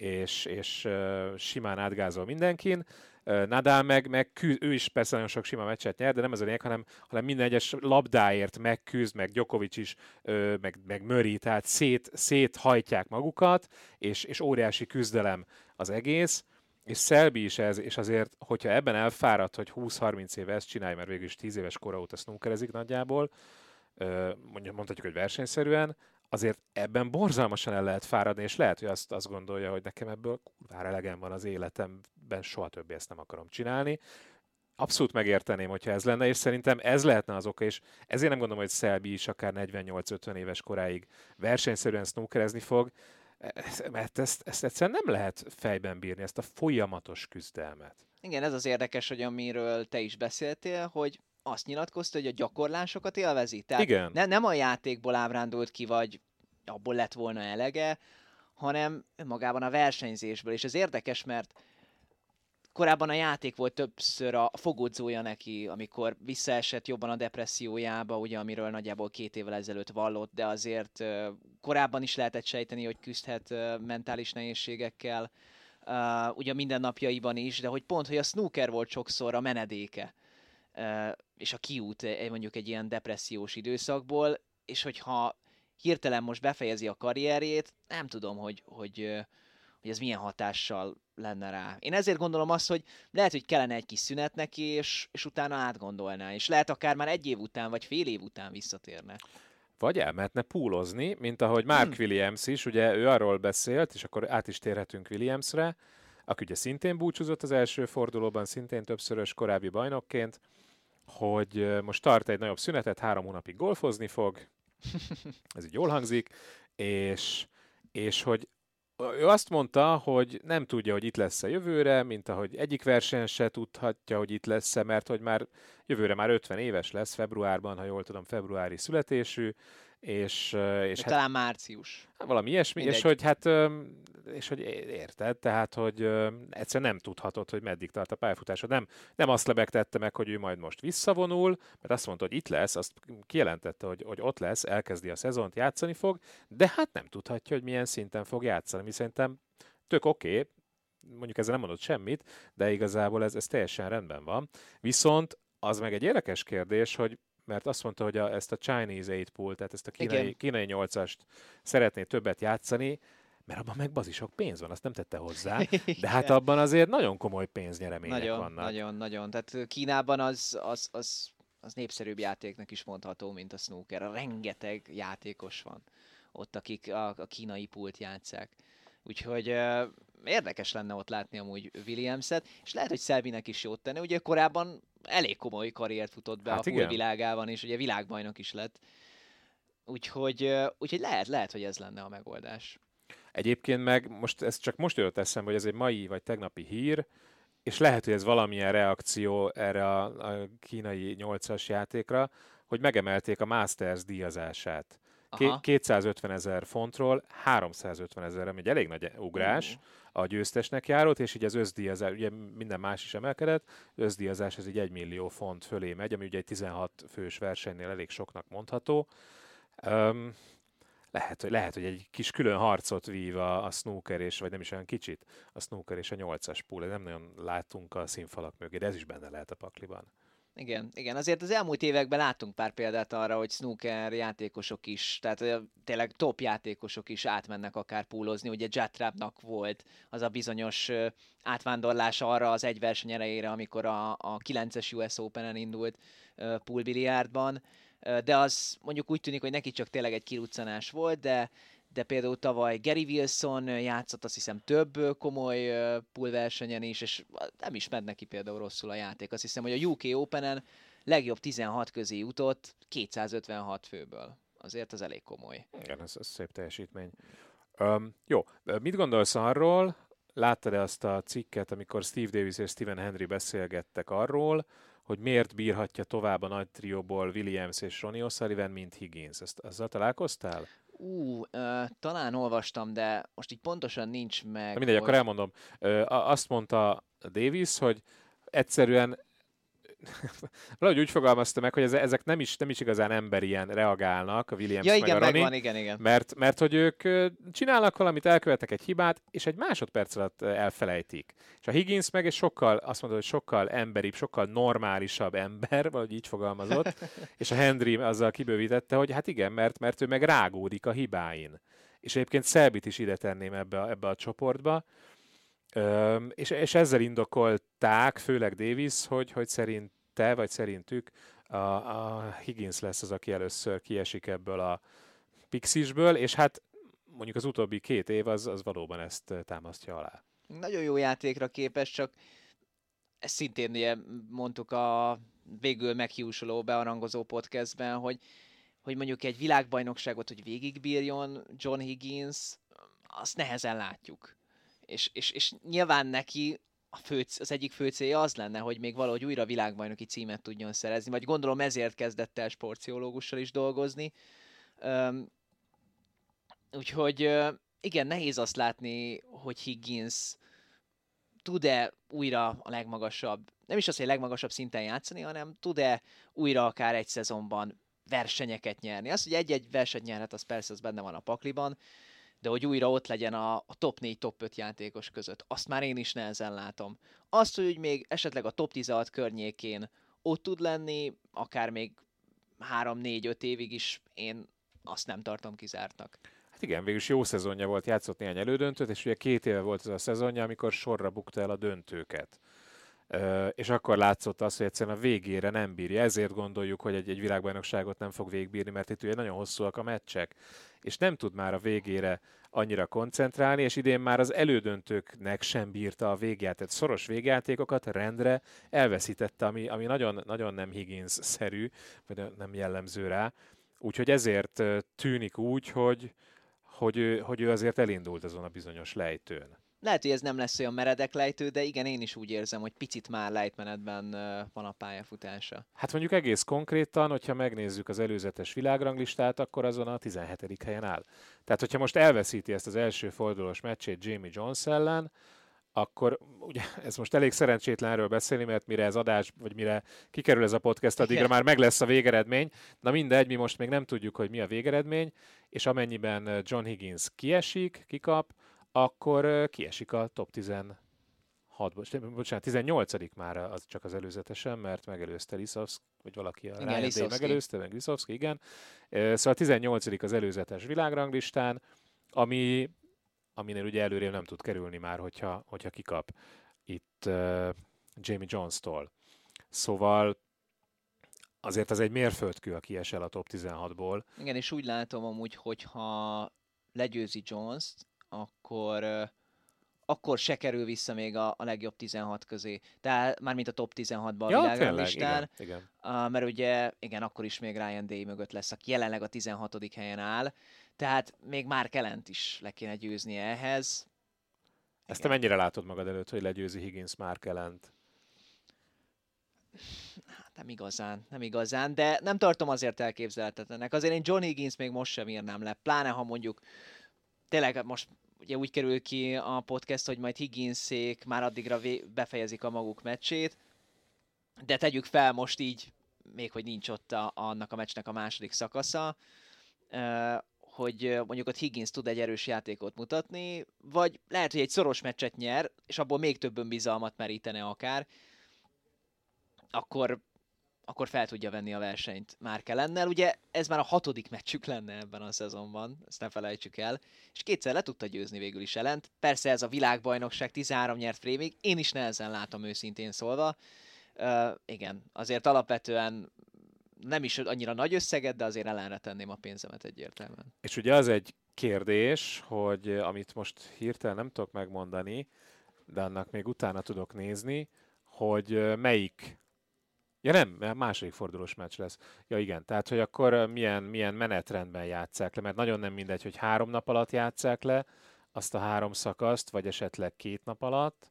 és simán átgázol mindenkin. Nadal meg ő is persze nagyon sok sima meccset nyer, de nem ez a lényeg, hanem minden egyes labdáért megküzd, meg Djokovic is, meg Murray, tehát széthajtják magukat, és óriási küzdelem az egész, és Selby is ez, és azért, hogyha ebben elfárad, hogy 20-30 éve ezt csinálj, mert végül is 10 éves kora óta snookerezik nagyjából, mondhatjuk, hogy versenyszerűen, azért ebben borzalmasan el lehet fáradni, és lehet, hogy azt gondolja, hogy nekem ebből kurvára elegem van az életemben, soha többé ezt nem akarom csinálni. Abszolút megérteném, hogyha ez lenne, és szerintem ez lehetne az oka, és ezért nem gondolom, hogy Selby is akár 48-50 éves koráig versenyszerűen snookerezni fog, mert ezt egyszerűen nem lehet fejben bírni, ezt a folyamatos küzdelmet. Igen, ez az érdekes, hogy amiről te is beszéltél, hogy azt nyilatkozta, hogy a gyakorlásokat élvezi. Tehát igen. Nem a játékból ábrándult ki, vagy abból lett volna elege, hanem magában a versenyzésből. És ez érdekes, mert korábban a játék volt többször a fogódzója neki, amikor visszaesett jobban a depressziójába, ugye, amiről nagyjából 2 évvel ezelőtt vallott, de azért korábban is lehetett sejteni, hogy küzdhet mentális nehézségekkel, ugye mindennapjaiban is, de hogy pont, hogy a snooker volt sokszor a menedéke, és a kiút mondjuk egy ilyen depressziós időszakból, és hogyha hirtelen most befejezi a karrierjét, nem tudom, hogy ez milyen hatással lenne rá. Én ezért gondolom azt, hogy lehet, hogy kellene egy kis szünet neki, és utána átgondolná, és lehet akár már 1 év után, vagy fél év után visszatérne. Vagy elmehetne púlozni, mint ahogy Mark Williams is, ugye ő arról beszélt, és akkor át is térhetünk Williamsre, aki ugye szintén búcsúzott az első fordulóban, szintén többszörös korábbi bajnokként, hogy most tart egy nagyobb szünetet, 3 hónapig golfozni fog, ez így jól hangzik, és hogy ő azt mondta, hogy nem tudja, hogy itt lesz-e jövőre, mint ahogy egyik verseny se tudhatja, hogy itt lesz-e, mert hogy már jövőre már 50 éves lesz februárban, ha jól tudom, februári születésű, és hát, talán március. Valami ilyesmi, és hogy érted, tehát, hogy egyszerűen nem tudhatod, hogy meddig tart a pályafutásod. Nem azt lebegtette meg, hogy ő majd most visszavonul, mert azt mondta, hogy itt lesz, azt kijelentette, hogy ott lesz, elkezdi a szezont, játszani fog, de hát nem tudhatja, hogy milyen szinten fog játszani. Mi szerintem tök oké, mondjuk ezzel nem mondott semmit, de igazából ez teljesen rendben van. Viszont az meg egy érdekes kérdés, hogy mert azt mondta, hogy ezt a Chinese 8 pool, tehát ezt a kínai 8-ast szeretné többet játszani, mert abban meg bazisok pénz van, azt nem tette hozzá, de hát abban azért nagyon komoly pénznyeremények vannak. Nagyon. Tehát Kínában az népszerűbb játéknak is mondható, mint a snooker. Rengeteg játékos van ott, akik a kínai pult játsszák. Úgyhogy érdekes lenne ott látni amúgy Williamset, és lehet, hogy Selbynek is jót tenne. Ugye korábban elég komoly karriert futott be a pool világában, és ugye világbajnok is lett. Úgyhogy lehet, hogy ez lenne a megoldás. Egyébként meg ez csak most jutott eszembe, hogy ez egy mai vagy tegnapi hír, és lehet, hogy ez valamilyen reakció erre a kínai 8-as játékra, hogy megemelték a Masters díjazását. Aha. 250 000 fontról 350 000-re, ami egy elég nagy ugrás a győztesnek járót, és így az összdíjazás, ugye minden más is emelkedett, összdíjazás ez így 1 millió font fölé megy, ami ugye egy 16 fős versenynél elég soknak mondható. Lehet, hogy egy kis külön harcot vív a snooker, és, vagy nem is olyan kicsit, a snooker és a 8-as pool. Nem nagyon látunk a színfalak mögé, de ez is benne lehet a pakliban. Igen. Azért az elmúlt években láttunk pár példát arra, hogy snooker játékosok is, tehát tényleg top játékosok is átmennek akár púlozni. Ugye Jatrapnak volt az a bizonyos átvándorlás arra az egy verseny erejére, amikor a 9-es US Open-en indult poolbiliárdban. De az mondjuk úgy tűnik, hogy neki csak tényleg egy kiruccanás volt, de például tavaly Gary Wilson játszott azt hiszem több komoly poolversenyen is, és nem is ment neki például rosszul a játék. Azt hiszem, hogy a UK Openen legjobb 16 közé jutott 256 főből. Azért az elég komoly. Igen, ez szép teljesítmény. Jó, mit gondolsz arról? Láttad-e azt a cikket, amikor Steve Davis és Stephen Hendry beszélgettek arról, hogy miért bírhatja tovább a nagy trióból Williams és Ronnie O'Sullivan, mint Higgins? Ezzel találkoztál? Talán olvastam, de most így pontosan nincs meg. De mindegy, akkor elmondom. Azt mondta Davis, hogy egyszerűen valahogy úgy fogalmazta meg, hogy ezek nem is igazán emberien reagálnak, a Williams meg a Ronnie, igen. Mert hogy ők csinálnak valamit, elkövetnek egy hibát, és egy másodperc alatt elfelejtik. És a Higgins meg azt mondta, hogy sokkal emberibb, sokkal normálisabb ember, valahogy így fogalmazott, és a Hendry azzal kibővítette, hogy hát igen, mert ő meg rágódik a hibáin. És egyébként Selbit is ide tenném ebbe a csoportba, és ezzel indokolták, főleg Davis, hogy szerinte, vagy szerintük a Higgins lesz az, aki először kiesik ebből a Pixisből, és hát mondjuk az utóbbi 2 év az valóban ezt támasztja alá. Nagyon jó játékra képes, csak ezt szintén ugye mondtuk a végül meghiúsuló bearangozó podcastben, hogy mondjuk egy világbajnokságot, hogy végigbírjon John Higgins, azt nehezen látjuk. És nyilván neki az egyik fő célja az lenne, hogy még valahogy újra világbajnoki címet tudjon szerezni, vagy gondolom ezért kezdett el sportpszichológussal is dolgozni. Úgyhogy igen, nehéz azt látni, hogy Higgins tud-e újra a legmagasabb, nem is az, hogy a legmagasabb szinten játszani, hanem tud-e újra akár egy szezonban versenyeket nyerni. Az, hogy egy-egy versenyt nyerhet, az persze az benne van a pakliban, de hogy újra ott legyen a top 4, top 5 játékos között, azt már én is nehezen látom. Azt, hogy még esetleg a top 16 környékén ott tud lenni, akár még 3-4-5 évig is, én azt nem tartom kizártnak. Hát igen, végülis jó szezonja volt, játszott néhány elődöntőt, és ugye 2 éve volt ez a szezonja, amikor sorra bukta el a döntőket. És akkor látszott az, hogy egyszerűen a végére nem bírja. Ezért gondoljuk, hogy egy világbajnokságot nem fog végigbírni, mert itt ugye nagyon hosszúak a meccsek, és nem tud már a végére annyira koncentrálni, és idén már az elődöntőknek sem bírta a végjátékot. Szoros végjátékokat rendre elveszítette, ami nagyon, nagyon nem Higgins-szerű, vagy nem jellemző rá. Úgyhogy ezért tűnik úgy, hogy ő azért elindult azon a bizonyos lejtőn. Lehet, hogy ez nem lesz olyan meredek lejtő, de igen, én is úgy érzem, hogy picit már lejtmenetben van a pályafutása. Hát mondjuk egész konkrétan, hogyha megnézzük az előzetes világranglistát, akkor azon a 17. helyen áll. Tehát, hogyha most elveszíti ezt az első fordulós meccsét Jamie Jones ellen, akkor ugye ez most elég szerencsétlen erről beszélni, mert mire ez adás, vagy mire kikerül ez a podcast, addigra már meg lesz a végeredmény. Na mindegy, mi most még nem tudjuk, hogy mi a végeredmény, és amennyiben John Higgins kikap, akkor kiesik a top 18. már az csak az előzetesen, mert megelőzte Lisowski, vagy valaki a Ryan Day megelőzte, meg Lisowski, igen. Szóval 18. az előzetes világranglistán, aminél ugye előrébb nem tud kerülni már, hogyha kikap itt Jamie Jones-tól. Szóval azért az egy mérföldkő, aki kiesel a top 16-ból. Igen, és úgy látom amúgy, hogyha legyőzi Jones-t, akkor se kerül vissza még a legjobb 16 közé. Tehát mármint a top 16-ban a világranglistán. Igen. Mert ugye, igen, akkor is még Ryan Day mögött lesz, aki jelenleg a 16. helyen áll. Tehát még Mark Allent is le kéne győznie ehhez. Ezt te mennyire látod magad előtt, hogy legyőzi Higgins Mark Allent? Nem igazán, de nem tartom azért elképzelhetetlenek. Azért én John Higgins még most sem írnám le, pláne ha mondjuk tényleg most ugye úgy kerül ki a podcast, hogy majd Higginsék már addigra befejezik a maguk meccsét, de tegyük fel most így, még hogy nincs ott annak a meccsnek a második szakasza, hogy mondjuk ott Higgins tud egy erős játékot mutatni, vagy lehet, hogy egy szoros meccset nyer, és abból még több önbizalmat merítene akár, akkor fel tudja venni a versenyt Mark Allennel. Ugye ez már a 6. meccsük lenne ebben a szezonban, ezt ne felejtsük el, és 2-szer le tudta győzni végül is Allent. Persze ez a világbajnokság, 13 nyert frémig, én is nehezen látom őszintén szólva. Igen, azért alapvetően nem is annyira nagy összeget, de azért Allenre tenném a pénzemet egyértelműen. És ugye az egy kérdés, hogy amit most hirtelen nem tudok megmondani, de annak még utána tudok nézni, hogy melyik. Ja nem, második fordulós meccs lesz. Ja igen, tehát hogy akkor milyen menetrendben játsszák le, mert nagyon nem mindegy, hogy 3 nap alatt játsszák le azt a 3 szakaszt, vagy esetleg 2 nap alatt,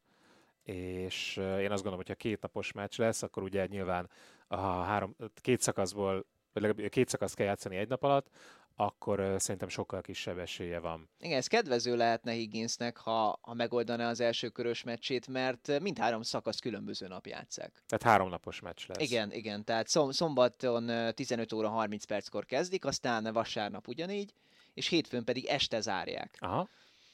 és én azt gondolom, hogy ha 2 napos meccs lesz, akkor ugye nyilván a 2 szakaszból, vagy legalább 2 szakaszt kell játszani 1 nap alatt, akkor szerintem sokkal kisebb esélye van. Igen, ez kedvező lehetne Higginsnek, ha megoldaná az első körös meccsét, mert mindhárom szakasz különböző nap játsszák. Tehát 3 napos meccs lesz. Igen, tehát szombaton 15 óra 30 perckor kezdik, aztán vasárnap ugyanígy, és hétfőn pedig este zárják. Aha.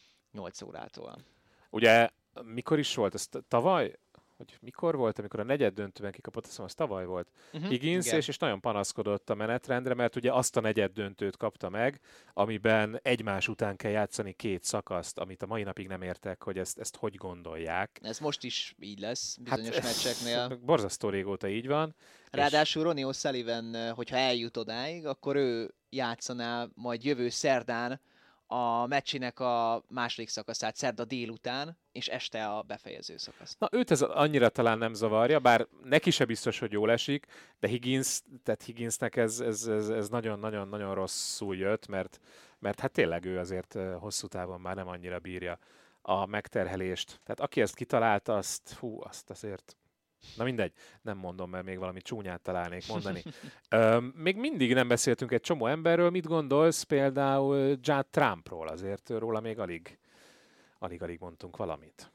8 órától. Ugye mikor is volt? Ez tavaly? Hogy mikor volt, amikor a negyed döntőben kikapott, azt hiszem, az tavaly volt. Higgins, és nagyon panaszkodott a menetrendre, mert ugye azt a negyed döntőt kapta meg, amiben egymás után kell játszani 2 szakaszt, amit a mai napig nem értek, hogy ezt hogy gondolják. Ez most is így lesz bizonyos meccseknél. Borzasztó régóta így van. Ráadásul Ronnie O'Sullivan, hogyha eljut odáig, akkor ő játszaná majd jövő szerdán a meccsének a második szakaszát szerda délután, és este a befejező szakasz. Na őt ez annyira talán nem zavarja, bár neki se biztos, hogy jól esik, de Higginsnek ez nagyon-nagyon rosszul jött, mert hát tényleg ő azért hosszú távon már nem annyira bírja a megterhelést. Tehát aki ezt kitalálta, azt azért... Na mindegy, nem mondom, mert még valami csúnyát találnék mondani. Még mindig nem beszéltünk egy csomó emberről. Mit gondolsz például Judd Trumpról? Azért róla még alig mondtunk valamit.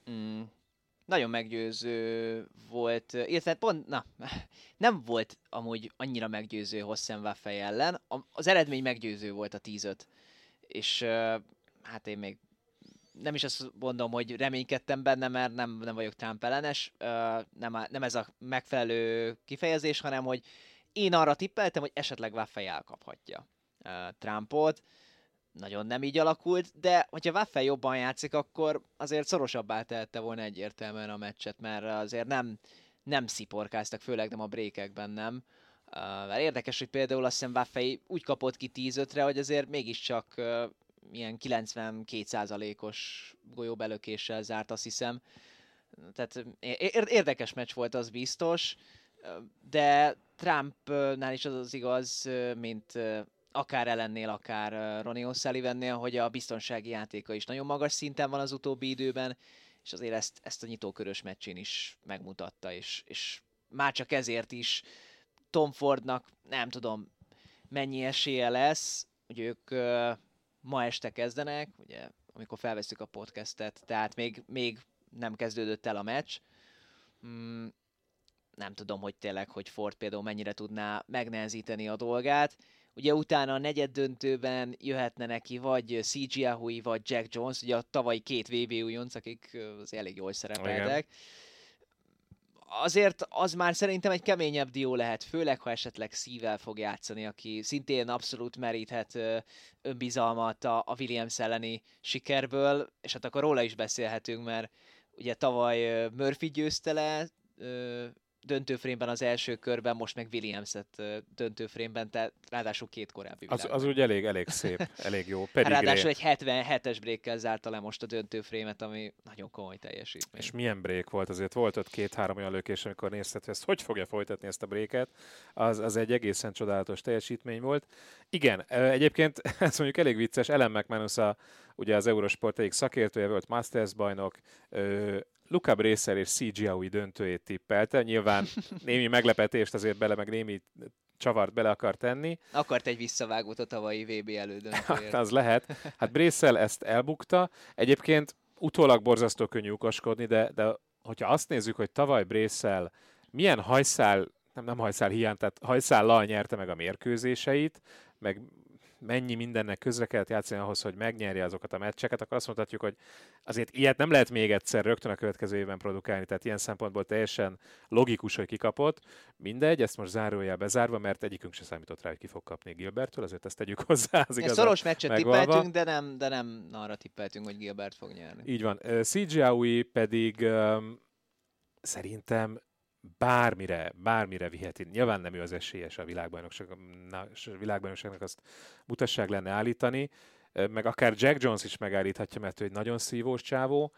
Nagyon meggyőző volt, illetve pont, nem volt amúgy annyira meggyőző Hossenwaffel ellen. Az eredmény meggyőző volt a 10-5. És hát én még nem is azt mondom, hogy reménykedtem benne, mert nem vagyok Trump ellenes, nem ez a megfelelő kifejezés, hanem hogy én arra tippeltem, hogy esetleg Waffel elkaphatja Trumpot. Nagyon nem így alakult, de hogyha Waffel jobban játszik, akkor azért szorosabbá tehette volna egyértelműen a meccset, mert azért nem sziporkáztak, főleg nem a breakekben nem. Mert érdekes, hogy például azt hiszem Waffel úgy kapott ki 10-5-re, hogy azért mégiscsak ilyen 92%-os golyóbelökéssel zárt, azt hiszem. Tehát érdekes meccs volt, az biztos, de Trumpnál is az igaz, mint akár Allennél, akár Ronnie O'Sullivannél, hogy a biztonsági játéka is nagyon magas szinten van az utóbbi időben, és azért ezt a nyitókörös meccsén is megmutatta, és már csak ezért is Tom Fordnak nem tudom mennyi esélye lesz, hogy ők ma este kezdenek, ugye, amikor felveszük a podcastet, tehát még nem kezdődött el a meccs. Nem tudom, hogy tényleg, hogy Ford például mennyire tudná megnehezíteni a dolgát. Ugye utána a negyed döntőben jöhetne neki vagy CJ Ahui, vagy Jack Jones, ugye a tavalyi 2 VB újonc, akik elég jól szerepeltek. Igen. Azért az már szerintem egy keményebb dió lehet, főleg ha esetleg szívvel fog játszani, aki szintén abszolút meríthet önbizalmat a Williams elleni sikerből, és hát akkor róla is beszélhetünk, mert ugye tavaly Murphy győzte le döntőfrémben az első körben, most meg Williams-et döntőfrémben, tehát ráadásul 2 korábbi világban. Az úgy elég szép, elég jó. Ráadásul egy 77-es breakkel zárta le most a döntőfrémet, ami nagyon komoly teljesítmény. És milyen break volt? Azért volt ott 2-3 olyan lökés, amikor nézted, hogy ezt hogy fogja folytatni ezt a breaket. Az egy egészen csodálatos teljesítmény volt. Igen, egyébként ez mondjuk elég vicces. Ellen McManus ugye az Eurosport egyik szakértője volt, Masters bajnok, Luca Brecel és CGAui döntőjét tippelte. Nyilván némi meglepetést azért bele, meg némi csavart bele akar tenni. Akart egy visszavágót a tavalyi VB elődöntőért. Az lehet. Hát Brecel ezt elbukta. Egyébként utólag borzasztó könnyű ukaskodni, de hogyha azt nézzük, hogy tavaly Brecel milyen nem hajszál hiány, tehát hajszállal nyerte meg a mérkőzéseit, meg mennyi mindennek közre kellett játszani ahhoz, hogy megnyerje azokat a meccseket, akkor azt mondhatjuk, hogy azért ilyet nem lehet még egyszer rögtön a következő évben produkálni, tehát ilyen szempontból teljesen logikus, hogy kikapott. Mindegy, ezt most zárójel bezárva, mert egyikünk se számított rá, hogy ki fog kapni Gilberttől, azért ezt tegyük hozzá. Szoros meccset tippeltünk, de nem arra tippeltünk, hogy Gilbert fog nyerni. Így van. CGAui pedig szerintem bármire viheti. Nyilván nem ő az esélyes a világbajnokságnak, azt mutasság lenne állítani, meg akár Jack Jones is megállíthatja, mert ő egy nagyon szívós csávó,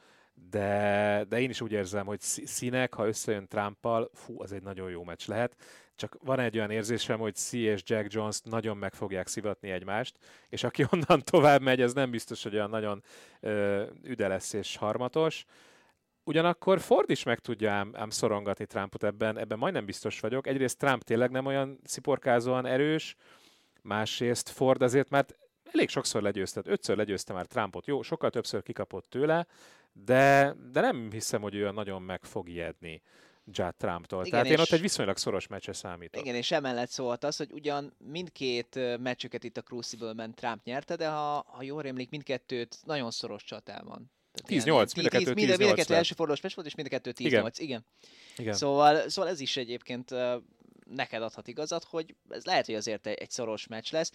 de én is úgy érzem, hogy Színek, ha összejön Trumpal, az egy nagyon jó meccs lehet. Csak van egy olyan érzésem, hogy Szí és Jack Jones nagyon meg fogják szivatni egymást, és aki onnan tovább megy, ez nem biztos, hogy olyan nagyon üde lesz és harmatos. Ugyanakkor Ford is meg tudja ám szorongatni Trumpot ebben majdnem biztos vagyok. Egyrészt Trump tényleg nem olyan sziporkázóan erős, másrészt Ford azért már elég sokszor legyőzte, 5-ször legyőzte már Trumpot. Jó, sokkal többször kikapott tőle, de nem hiszem, hogy olyan nagyon meg fog ijedni Judd Trumptól. Igen, tehát én ott egy viszonylag szoros meccse számítok. Igen, és emellett szólt az, hogy ugyan mindkét meccsüket itt a Crucible-ben Trump nyerte, de ha jól rémlik, mindkettőt nagyon szoros csatában. 10-8, mind a kettő első fordulós meccs volt, és mind a kettő 10-8. Igen. Szóval ez is egyébként neked adhat igazat, hogy ez lehet, hogy azért egy szoros meccs lesz.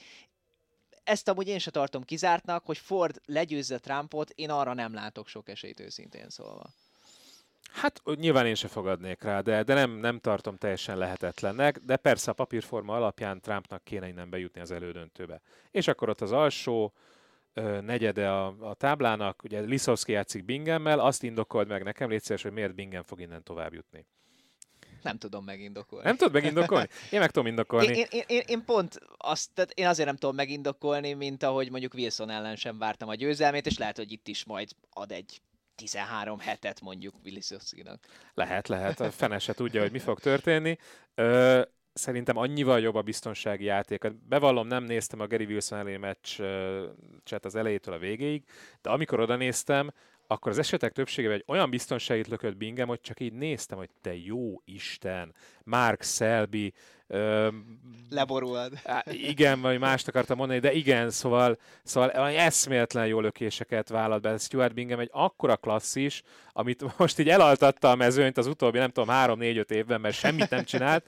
Ezt amúgy én se tartom kizártnak, hogy Ford legyőzze Trumpot, én arra nem látok sok esélyt őszintén szólva. Hát nyilván én se fogadnék rá, de nem tartom teljesen lehetetlennek, de persze a papírforma alapján Trumpnak kéne innen bejutni az elődöntőbe. És akkor ott az alsó negyede a táblának, ugye Lisowski játszik Binghammel, azt indokold meg nekem, légy szíves, hogy miért Bingham fog innen tovább jutni. Nem tudom megindokolni. Nem tudod megindokolni? Én meg tudom indokolni. Én pont azt, tehát én azért nem tudom megindokolni, mint ahogy mondjuk Wilson ellen sem vártam a győzelmét, és lehet, hogy itt is majd ad egy 13 hetet mondjuk Lisowskinak. Lehet. A fene se tudja, hogy mi fog történni. Szerintem annyival jobb a biztonsági játék. Bevallom, nem néztem a Gary Wilson elleni meccset az elejétől a végéig, de amikor oda néztem, akkor az esetek többségében egy olyan biztonságit lökött Bingham, hogy csak így néztem, hogy te jó Isten, Mark Selby, leborulad. Igen, vagy mást akartam mondani, de igen, szóval eszméletlen jó lökéseket vállalt be. Stuart Bingham egy akkora klasszis, amit most így elaltatta a mezőnyt az utóbbi, nem tudom, 3-4-5 évben, mert semmit nem csinált,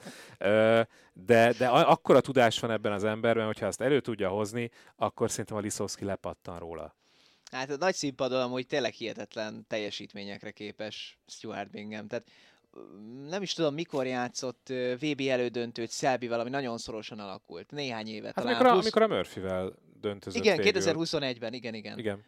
de akkora tudás van ebben az emberben, hogyha azt elő tudja hozni, akkor szerintem a Lisowski lepattan róla. Hát a nagy színpadon amúgy tényleg hihetetlen teljesítményekre képes Stuart Bingham. Tehát nem is tudom, mikor játszott VB elődöntőt Selbyvel, ami nagyon szorosan alakult. Néhány évet hát talán. Amikor a Murphyvel döntözött igen, végül. 2021-ben, igen.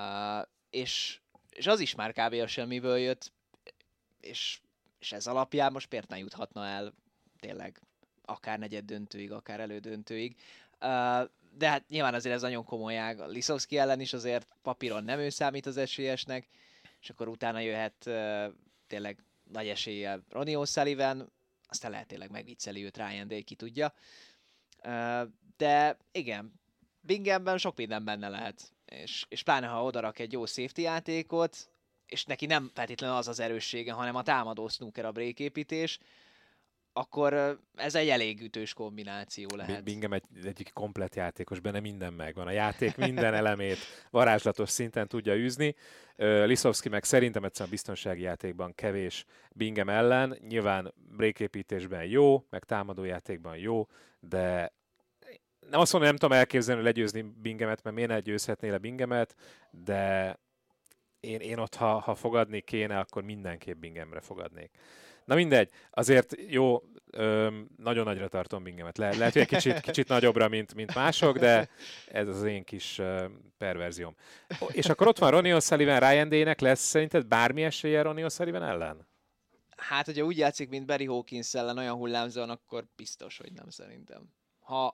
És az is már kb. A semmiből jött, és ez alapján most miért ne juthatna el tényleg akár negyed döntőig, akár elődöntőig. De hát nyilván azért ez nagyon komoly ág. A Lisowski ellen is azért papíron nem ő számít az esélyesnek, és akkor utána jöhet tényleg nagy eséllyel Ronnie O'Sullivan, aztán lehet tényleg megvicceli őt Ryan Day, ki tudja. De igen, Binghamben sok minden benne lehet, és pláne ha odarak egy jó safety játékot, és neki nem feltétlenül az erőssége, hanem a támadó snooker, a breaképítés, akkor ez egy elég ütős kombináció lehet. Bingham egy komplett játékos, benne minden megvan. A játék minden elemét varázslatos szinten tudja űzni. Lisowski meg szerintem egyszerűen a biztonsági játékban kevés Bingham ellen. Nyilván breaképítésben jó, meg támadójátékban jó, de nem azt mondom, nem tudom elképzelni, hogy legyőzni Binghamet, mert miért ne győzhetné le Binghamet, de én ott, ha fogadni kéne, akkor mindenképp Binghamre fogadnék. Na mindegy, azért jó, nagyon nagyra tartom Binghamet. Lehet, hogy egy kicsit nagyobbra, mint mások, de ez az én kis perverzióm. És akkor ott van Ronnie O'Sullivan, Ryan Day-nek lesz szerinted bármi esélye Ronnie O'Sullivan ellen? Hát, hogyha úgy játszik, mint Barry Hawkins ellen olyan hullámzóan, akkor biztos, hogy nem szerintem. Ha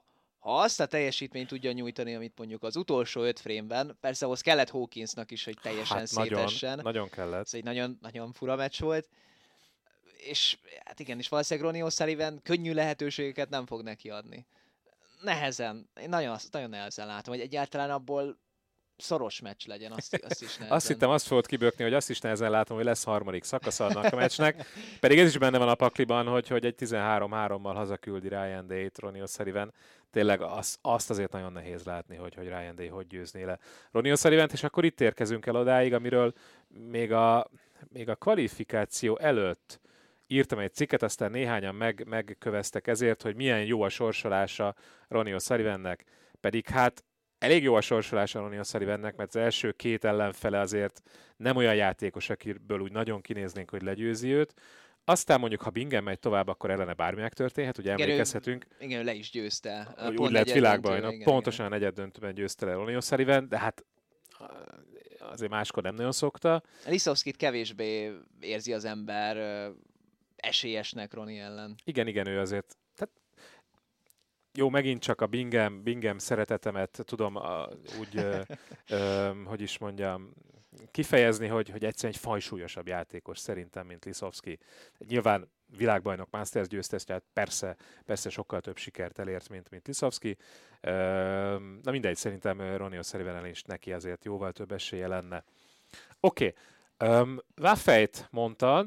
ha azt a teljesítményt tudja nyújtani, amit mondjuk az utolsó 5 frame-ben, persze ahhoz kellett Hawkinsnak is, hogy teljesen szétessen. Nagyon kellett. Ez egy nagyon, nagyon fura meccs volt. És hát igen, és valószínűleg Ronnie O'Sullivan könnyű lehetőségeket nem fog neki adni. Nehezen, én nagyon nehezen látom, hogy egyáltalán abból szoros meccs legyen, azt is nehezen. Azt hittem, azt fogod kibökni, hogy azt is nehezen látom, hogy lesz harmadik szakasz annak a meccsnek. Pedig ez is benne van a pakliban, hogy egy 13-3-mal hazaküldi Ryan Day-t Ronnie O'Sullivan. Tényleg azt azért nagyon nehéz látni, hogy Ryan Day hogy győzné le Ronnie O'Sullivant, és akkor itt érkezünk el odáig, amiről még a kvalifikáció előtt írtam egy cikket, aztán néhányan megköveztek ezért, hogy milyen jó a sorsolása Ronnie O'Sullivannek. Pedig hát elég jó a sorsolása Ronnie O'Sullivannek, mert az első 2 ellenfele azért nem olyan játékos, akiből úgy nagyon kinéznénk, hogy legyőzi őt. Aztán mondjuk, ha Bingham megy tovább, akkor ellene bármi megtörténhet, ugye emlékezhetünk. Igen, ő le is győzte. Úgy lett világbajnok, pontosan a negyeddöntőben győzte le Ronnie O'Sullivan, de hát azért máskor nem nagyon szokta. Lisowskit kevésbé érzi az ember esélyesnek Ronnie ellen. Igen, ő azért... Jó, megint csak a Bingham szeretetemet tudom úgy, hogy is mondjam, kifejezni, hogy egyszerűen egy fajsúlyosabb játékos szerintem, mint Lisowski. Nyilván világbajnok, Masters győztes, tehát persze sokkal több sikert elért, mint Lisowski. Na mindegy, szerintem Ronnie O'Sullivan is neki azért jóval több esélye lenne. Oké. Vaffeit mondtad,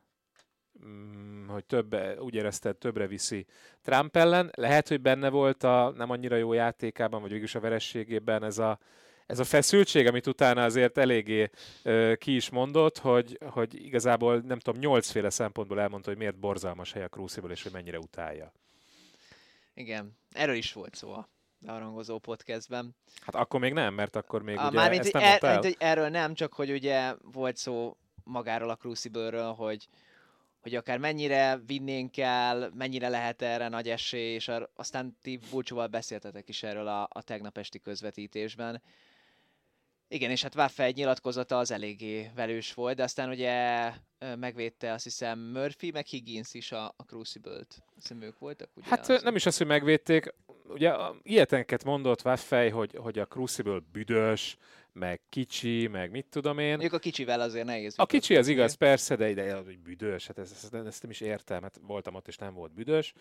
hogy úgy érezted, többre viszi Trump ellen. Lehet, hogy benne volt a nem annyira jó játékában, vagy végülis a verességében ez a feszültség, amit utána azért eléggé ki is mondott, hogy igazából nem tudom, 8 féle szempontból elmondta, hogy miért borzalmas hely a Crucible, és hogy mennyire utálja. Igen, erről is volt szó a Beharangozó podcastben. Hát akkor még nem, mert akkor még ugye mármint, ezt nem mondta el. Erről nem, csak hogy ugye volt szó magáról a Crucible-ről, hogy akár mennyire vinnénk el, mennyire lehet erre nagy esély, és aztán ti Bulcsúval beszéltetek is erről a tegnap esti közvetítésben. Igen, és hát Vaffei nyilatkozata az eléggé velős volt, de aztán ugye megvédte azt hiszem Murphy, meg Higgins is a Crucible-t. Azt hiszem ők voltak, ugye? Hát nem is az, hogy megvédték. Ugye ilyetenket mondott Vaffei, hogy a Crucible büdös, meg kicsi, meg mit tudom én. Mondjuk a kicsivel azért nehéz. A kicsi az igaz, persze, de ide hogy büdös, hát ezt nem is értem, hát voltam ott és nem volt büdös.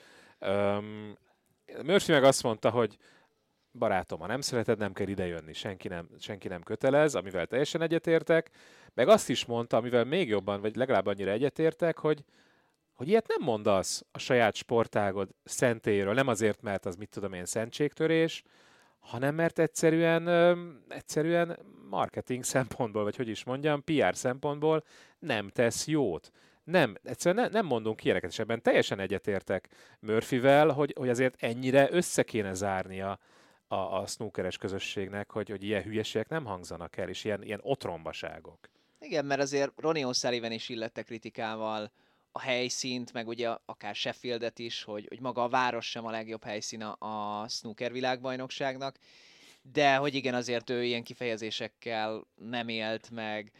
Murphy meg azt mondta, hogy barátom, ha nem szereted, nem kell idejönni, senki nem kötelez, amivel teljesen egyetértek. Meg azt is mondta, amivel még jobban, vagy legalább annyira egyetértek, hogy ilyet nem mondasz a saját sportágod szentélyéről, nem azért, mert az mit tudom én szentségtörés, hanem mert egyszerűen marketing szempontból, vagy hogy is mondjam, PR szempontból nem tesz jót. Egyszerűen nem mondunk ilyeneket, és ebben teljesen egyetértek Murphyvel, hogy azért ennyire össze kéne zárnia a snookeres közösségnek, hogy ilyen hülyeségek nem hangzanak el, és ilyen otrombaságok. Igen, mert azért Ronnie O'Sullivan is illette kritikával a helyszínt, meg ugye akár Sheffieldet is, hogy maga a város sem a legjobb helyszín a snooker világbajnokságnak, de hogy igen, azért ő ilyen kifejezésekkel nem élt meg.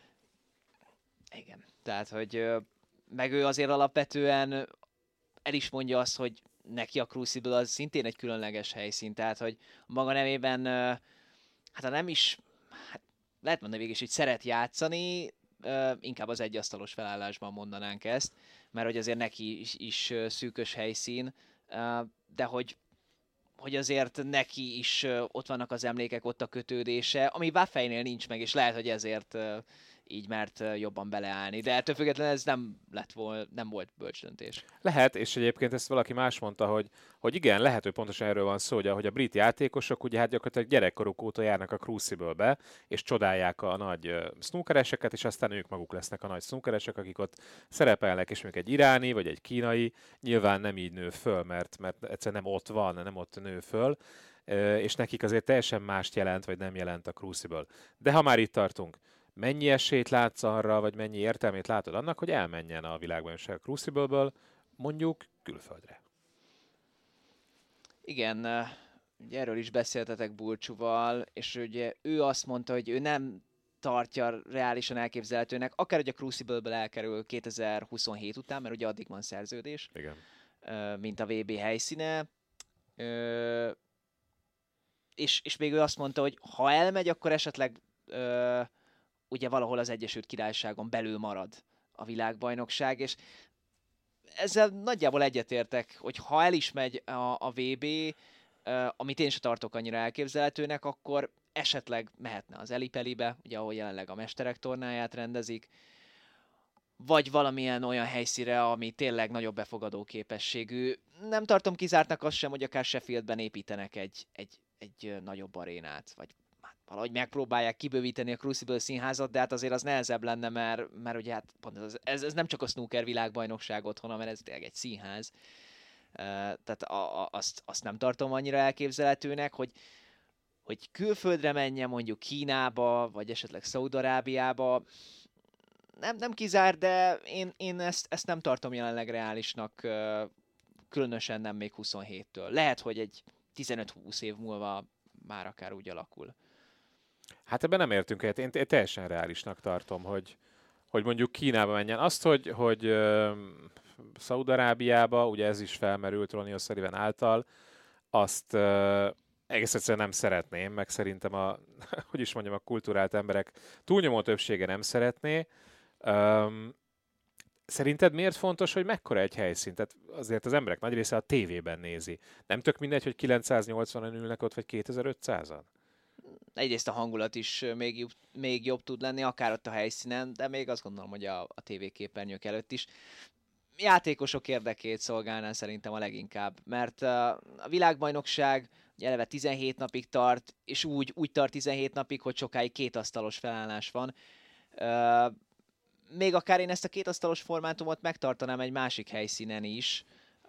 Igen, tehát, hogy meg ő azért alapvetően el is mondja azt, hogy neki a Crucible az szintén egy különleges helyszín, tehát, hogy maga nemében, hát ha nem is, hát lehet mondani végig is, hogy szeret játszani, inkább az egyasztalos felállásban mondanánk ezt, mert hogy azért neki is szűkös helyszín, de hogy azért neki is ott vannak az emlékek, ott a kötődése, ami Vaffeinél nincs meg, és lehet, hogy ezért így mert jobban beleállni. De ettől függetlenül ez nem volt bölcs döntés. Lehet, és egyébként ezt valaki más mondta, hogy igen, lehet, hogy pontosan erről van szó, hogy a brit játékosok ugye hát gyakorlatilag gyerekkoruk óta járnak a Crucible-be, és csodálják a nagy snookereseket, és aztán ők maguk lesznek a nagy snookeresek, akik ott szerepelnek, és mondjuk egy iráni, vagy egy kínai, nyilván nem így nő föl, mert egyszerűen nem ott van, nem ott nő föl, és nekik azért teljesen mást jelent, vagy nem jelent a Crucible. De ha már itt tartunk, mennyi esélyt látsz arra, vagy mennyi értelmét látod annak, hogy elmenjen a világbajnokság a Crucible-ből, mondjuk külföldre? Igen, ugye erről is beszéltetek Bulcsúval, és ugye ő azt mondta, hogy ő nem tartja reálisan elképzelhetőnek, akár hogy a Crucible-ből elkerül 2027 után, mert ugye addig van szerződés, Igen. mint a VB helyszíne. Ö, és még ő azt mondta, hogy ha elmegy, akkor esetleg ugye valahol az Egyesült Királyságon belül marad a világbajnokság, és ezzel nagyjából egyetértek, hogy ha el is megy a VB, amit én sem tartok annyira elképzelhetőnek, akkor esetleg mehetne az Elipelibe, ugye ahol jelenleg a Mesterek tornáját rendezik, vagy valamilyen olyan helyszínre, ami tényleg nagyobb befogadó képességű. Nem tartom kizártnak azt sem, hogy akár Sheffieldben építenek egy nagyobb arénát, vagy valahogy megpróbálják kibővíteni a Crucible színházat, de hát azért az nehezebb lenne, mert ugye hát pont ez nem csak a snooker világbajnokság otthona, mert ez tényleg egy színház. Tehát azt nem tartom annyira elképzelhetőnek, hogy külföldre menjen, mondjuk Kínába, vagy esetleg Szaúd-Arábiába. Nem kizár, de én ezt nem tartom jelenleg reálisnak, különösen nem még 27-től. Lehet, hogy egy 15-20 év múlva már akár úgy alakul. Hát ebben nem értünk egyet. Én teljesen reálisnak tartom, hogy mondjuk Kínába menjen. Azt, hogy Szaúd-Arábiába, ugye ez is felmerült Ronnie O'Sullivan által, azt egész egyszerűen nem szeretném, meg szerintem hogy is mondjam, a kulturált emberek túlnyomó többsége nem szeretné. Szerinted miért fontos, hogy mekkora egy helyszín? Tehát azért az emberek nagy része a tévében nézi. Nem tök mindegy, hogy 980-an ülnek ott, vagy 2500-an? Egyrészt a hangulat is még jobb tud lenni, akár ott a helyszínen, de még azt gondolom, hogy a tévéképernyők előtt is. Játékosok érdekét szolgálná szerintem a leginkább, mert a világbajnokság eleve 17 napig tart, és úgy tart 17 napig, hogy sokáig kétasztalos felállás van. Még akár én ezt a kétasztalos formátumot megtartanám egy másik helyszínen is,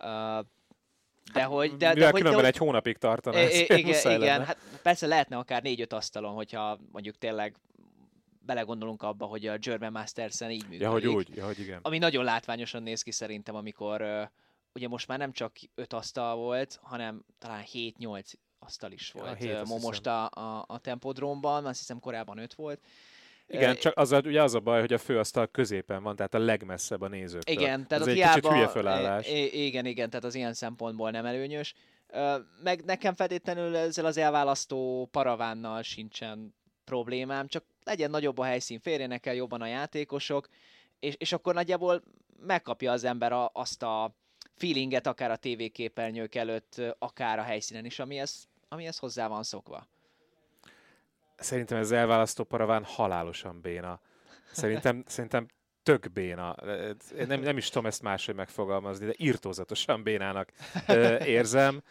különben egy hónapig tartana. Igen, hát persze lehetne akár 4-5 asztalon, hogyha mondjuk tényleg belegondolunk abba, hogy a German Masters-en így működik. Ja, hogy igen. Ami nagyon látványosan néz ki szerintem, amikor ugye most már nem csak 5 asztal volt, hanem talán 7-8 asztal is volt. Ja, most a Tempodrome-ban, azt hiszem korábban 5 volt. Igen, csak ugye az a baj, hogy a főasztal középen van, tehát a legmesszebb a nézőktől. Igen, tehát ez egy kicsit hülye fölállás. Igen, tehát az ilyen szempontból nem előnyös. Meg nekem feltétlenül ezzel az elválasztó paravánnal sincsen problémám, csak legyen nagyobb a helyszín, férjenek el jobban a játékosok, és akkor nagyjából megkapja az ember azt a feelinget, akár a tévéképernyők előtt, akár a helyszínen is, amihez hozzá van szokva. Szerintem ez elválasztó paraván halálosan béna. Szerintem tök béna. Nem is tudom ezt máshogy megfogalmazni, de irtózatosan bénának érzem.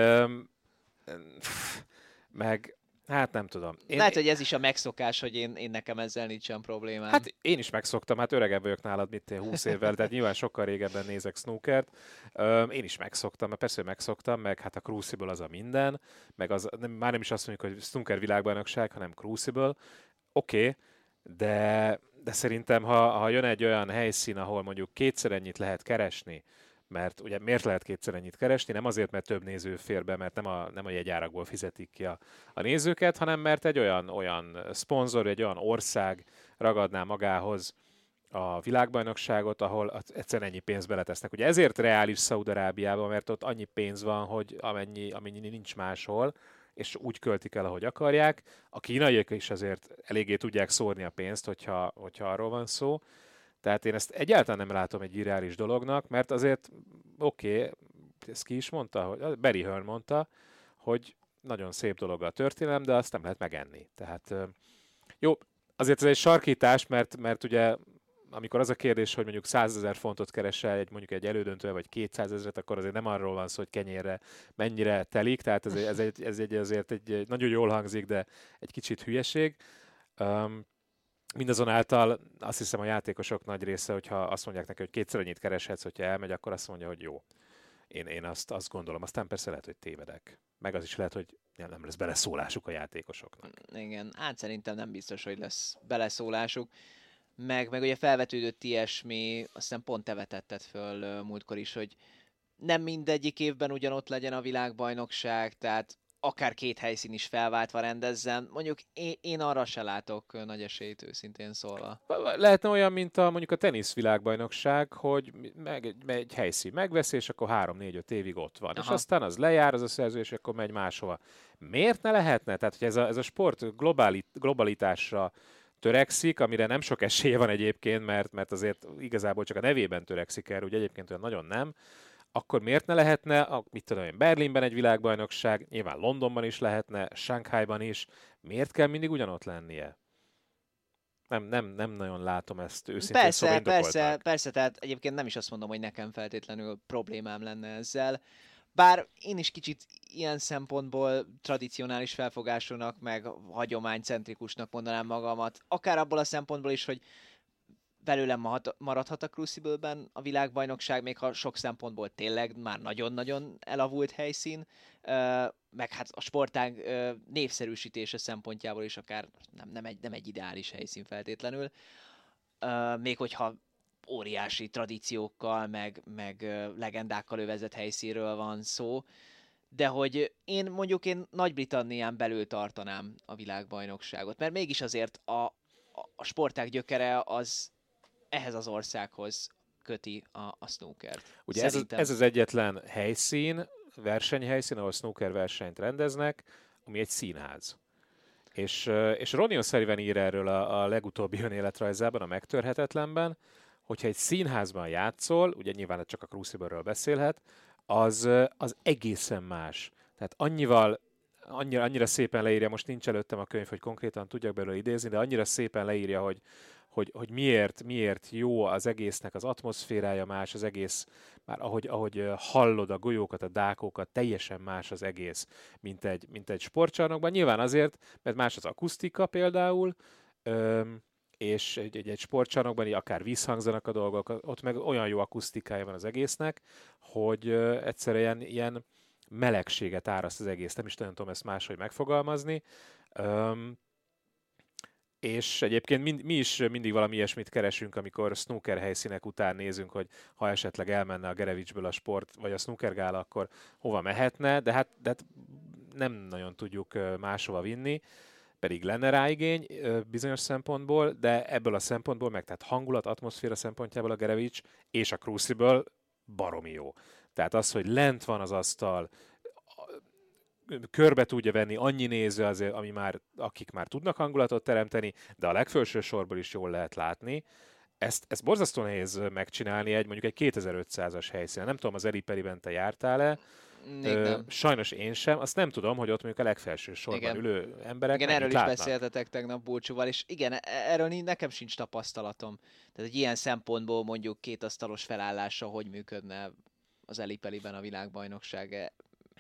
Meg hát nem tudom. Lehet, hogy ez is a megszokás, hogy én nekem ezzel nincsen problémám. Hát én is megszoktam, hát öregebb vagyok nálad, 20 évvel, tehát nyilván sokkal régebben nézek snookert. Én is megszoktam, mert persze megszoktam, meg hát a Crucible az a minden, meg már nem is azt mondjuk, hogy snooker világbajnokság, hanem Crucible. Oké, de szerintem, ha jön egy olyan helyszín, ahol mondjuk kétszer ennyit lehet keresni, mert ugye miért lehet kétszer ennyit keresni? Nem azért, mert több néző fér be, mert nem a jegyárakból fizetik ki a nézőket, hanem mert egy olyan szponzor, egy olyan ország ragadná magához a világbajnokságot, ahol egyszerűen ennyi pénzt beletesznek. Ugye ezért reális Szaúd-Arábiában, mert ott annyi pénz van, hogy amennyi nincs máshol, és úgy költik el, ahogy akarják. A kínaiak is azért eléggé tudják szórni a pénzt, hogyha arról van szó. Tehát én ezt egyáltalán nem látom egy irreális dolognak, mert azért oké, ezt ki is mondta, hogy Barry Hearn mondta, hogy nagyon szép dolog a történelem, de azt nem lehet megenni. Tehát jó, azért ez egy sarkítás, mert ugye amikor az a kérdés, hogy mondjuk 100 000 fontot keresel mondjuk egy elődöntőre, vagy 200 000-et, akkor azért nem arról van szó, hogy kenyérre mennyire telik, tehát ez azért egy nagyon jól hangzik, de egy kicsit hülyeség. Mindazonáltal azt hiszem a játékosok nagy része, hogyha azt mondják neki, hogy kétszer annyit kereshetsz, hogyha elmegy, akkor azt mondja, hogy jó. Én azt gondolom. Aztán persze lehet, hogy tévedek. Meg az is lehet, hogy nem lesz beleszólásuk a játékosoknak. Igen, hát szerintem nem biztos, hogy lesz beleszólásuk. Meg ugye felvetődött ilyesmi, azt hiszem pont te vetetted föl múltkor is, hogy nem mindegyik évben ugyanott legyen a világbajnokság, tehát akár 2 helyszín is felváltva rendezzen. Mondjuk én arra se látok nagy esélyt, őszintén szólva. Lehetne olyan, mint mondjuk a tenisz világbajnokság, hogy egy helyszín megveszi, és akkor 3-4-5 évig ott van. Aha. És aztán az lejár az a szerződés, és akkor megy máshova. Miért ne lehetne? Tehát, hogy ez a sport globalitásra törekszik, amire nem sok esélye van egyébként, mert azért igazából csak a nevében törekszik erre, ugye egyébként olyan nagyon nem, akkor miért ne lehetne, mit tudom én, Berlinben egy világbajnokság, nyilván Londonban is lehetne, Shanghaiban is, miért kell mindig ugyanott lennie? Nem nagyon látom ezt őszintén szóval Persze, tehát egyébként nem is azt mondom, hogy nekem feltétlenül problémám lenne ezzel. Bár én is kicsit ilyen szempontból tradicionális felfogásúnak, meg hagyománycentrikusnak mondanám magamat. Akár abból a szempontból is, hogy belőlem maradhat a Crucible-ben a világbajnokság, még ha sok szempontból tényleg már nagyon-nagyon elavult helyszín, meg hát a sportág népszerűsítése szempontjából is akár nem egy ideális helyszín feltétlenül. Még hogyha óriási tradíciókkal, meg legendákkal övezett helyszínről van szó, de hogy én Nagy-Britannián belül tartanám a világbajnokságot, mert mégis azért a sportág gyökere az ehhez az országhoz köti a snookert. Ugye ez az egyetlen helyszín, versenyhelyszín, ahol snooker versenyt rendeznek, ami egy színház. És Ronnie O'Sullivan ír erről a legutóbbi önéletrajzában, a Megtörhetetlenben, hogyha egy színházban játszol, ugye nyilván csak a Crucible-ről beszélhet, az egészen más. Tehát annyira szépen leírja, most nincs előttem a könyv, hogy konkrétan tudjak belőle idézni, de annyira szépen leírja, hogy miért jó az egésznek az atmoszférája más, az egész, már ahogy hallod a golyókat, a dákókat, teljesen más az egész, mint egy sportcsarnokban. Nyilván azért, mert más az akusztika például, és egy sportcsarnokban akár visszhangzanak a dolgok, ott meg olyan jó akusztikája van az egésznek, hogy egyszerűen ilyen melegséget áraszt az egész. Nem is tudom ezt máshogy megfogalmazni. És egyébként mi is mindig valami ilyesmit keresünk, amikor snooker helyszínek után nézünk, hogy ha esetleg elmenne a Gerevicsből a sport, vagy a snooker gála, akkor hova mehetne, de hát nem nagyon tudjuk máshova vinni, pedig lenne rá igény bizonyos szempontból, de ebből a szempontból, meg tehát hangulat, atmoszféra szempontjából a Gerevics és a Crucible baromi jó. Tehát az, hogy lent van az asztal, körbe tudja venni annyi néző, azért, akik már tudnak hangulatot teremteni, de a legfelső sorból is jól lehet látni. Ezt borzasztóan nehéz megcsinálni mondjuk egy 2500-as helyszínen. Nem tudom, az Eliperiben te jártál-e? Sajnos én sem. Azt nem tudom, hogy ott mondjuk a legfelső sorban ülő emberek igen, erről is látnak. beszéltetek tegnap Bulcsúval, és igen, erről nekem sincs tapasztalatom. Tehát egy ilyen szempontból mondjuk két asztalos felállása hogy működne az Elipeliben a világbajnokság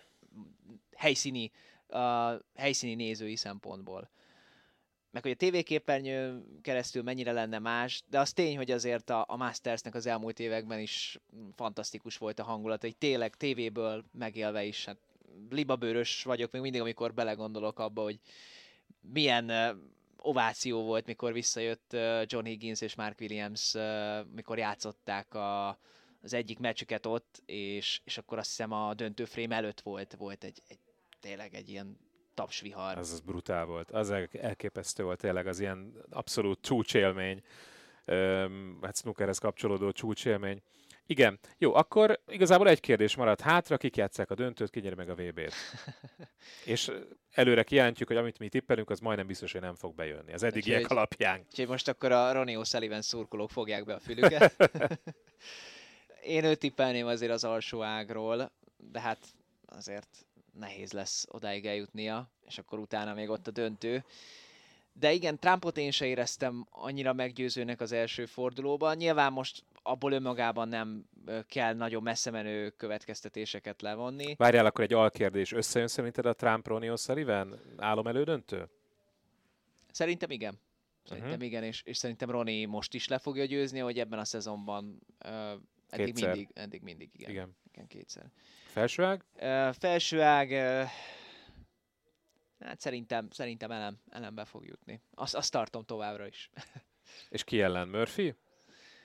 helyszíni nézői szempontból. Meg hogy a tévéképernyő keresztül mennyire lenne más, de az tény, hogy azért a Mastersnek az elmúlt években is fantasztikus volt a hangulat, hogy tényleg tévéből megélve is, hát libabőrös vagyok még mindig, amikor belegondolok abba, hogy milyen ováció volt, mikor visszajött John Higgins és Mark Williams, mikor játszották az egyik meccsüket ott, és akkor azt hiszem a döntőframe előtt volt tényleg egy ilyen tapsvihar. Az brutál volt. Az elképesztő volt tényleg, az ilyen abszolút csúcsélmény. Hát snookerhez kapcsolódó csúcsélmény. Igen. Jó, akkor igazából egy kérdés maradt hátra, kik játsszák a döntőt, ki nyeri meg a VB-t. És előre kijelentjük, hogy amit mi tippelünk, az majdnem biztos, hogy nem fog bejönni. Az eddigiek alapján. Úgyhogy most akkor a Ronnie O'Sullivan szurkolók fogják be a fülüket. Én őt tippelném azért az alsó ágról, de hát azért nehéz lesz odáig eljutnia, és akkor utána még ott a döntő. De igen, Trumpot én se éreztem annyira meggyőzőnek az első fordulóban. Nyilván most abból önmagában nem kell nagyon messze menő következtetéseket levonni. Várjál, akkor egy alkérdés. Összejön szerinted a Trump-Ronnie O'Sullivan álom elődöntő? Szerintem igen. Igen, és szerintem Ronnie most is le fogja győzni, hogy ebben a szezonban eddig mindig, igen, kétszer. Felsőág? Felsőág, hát szerintem elembe fog jutni. Azt tartom továbbra is. És ki ellen? Murphy?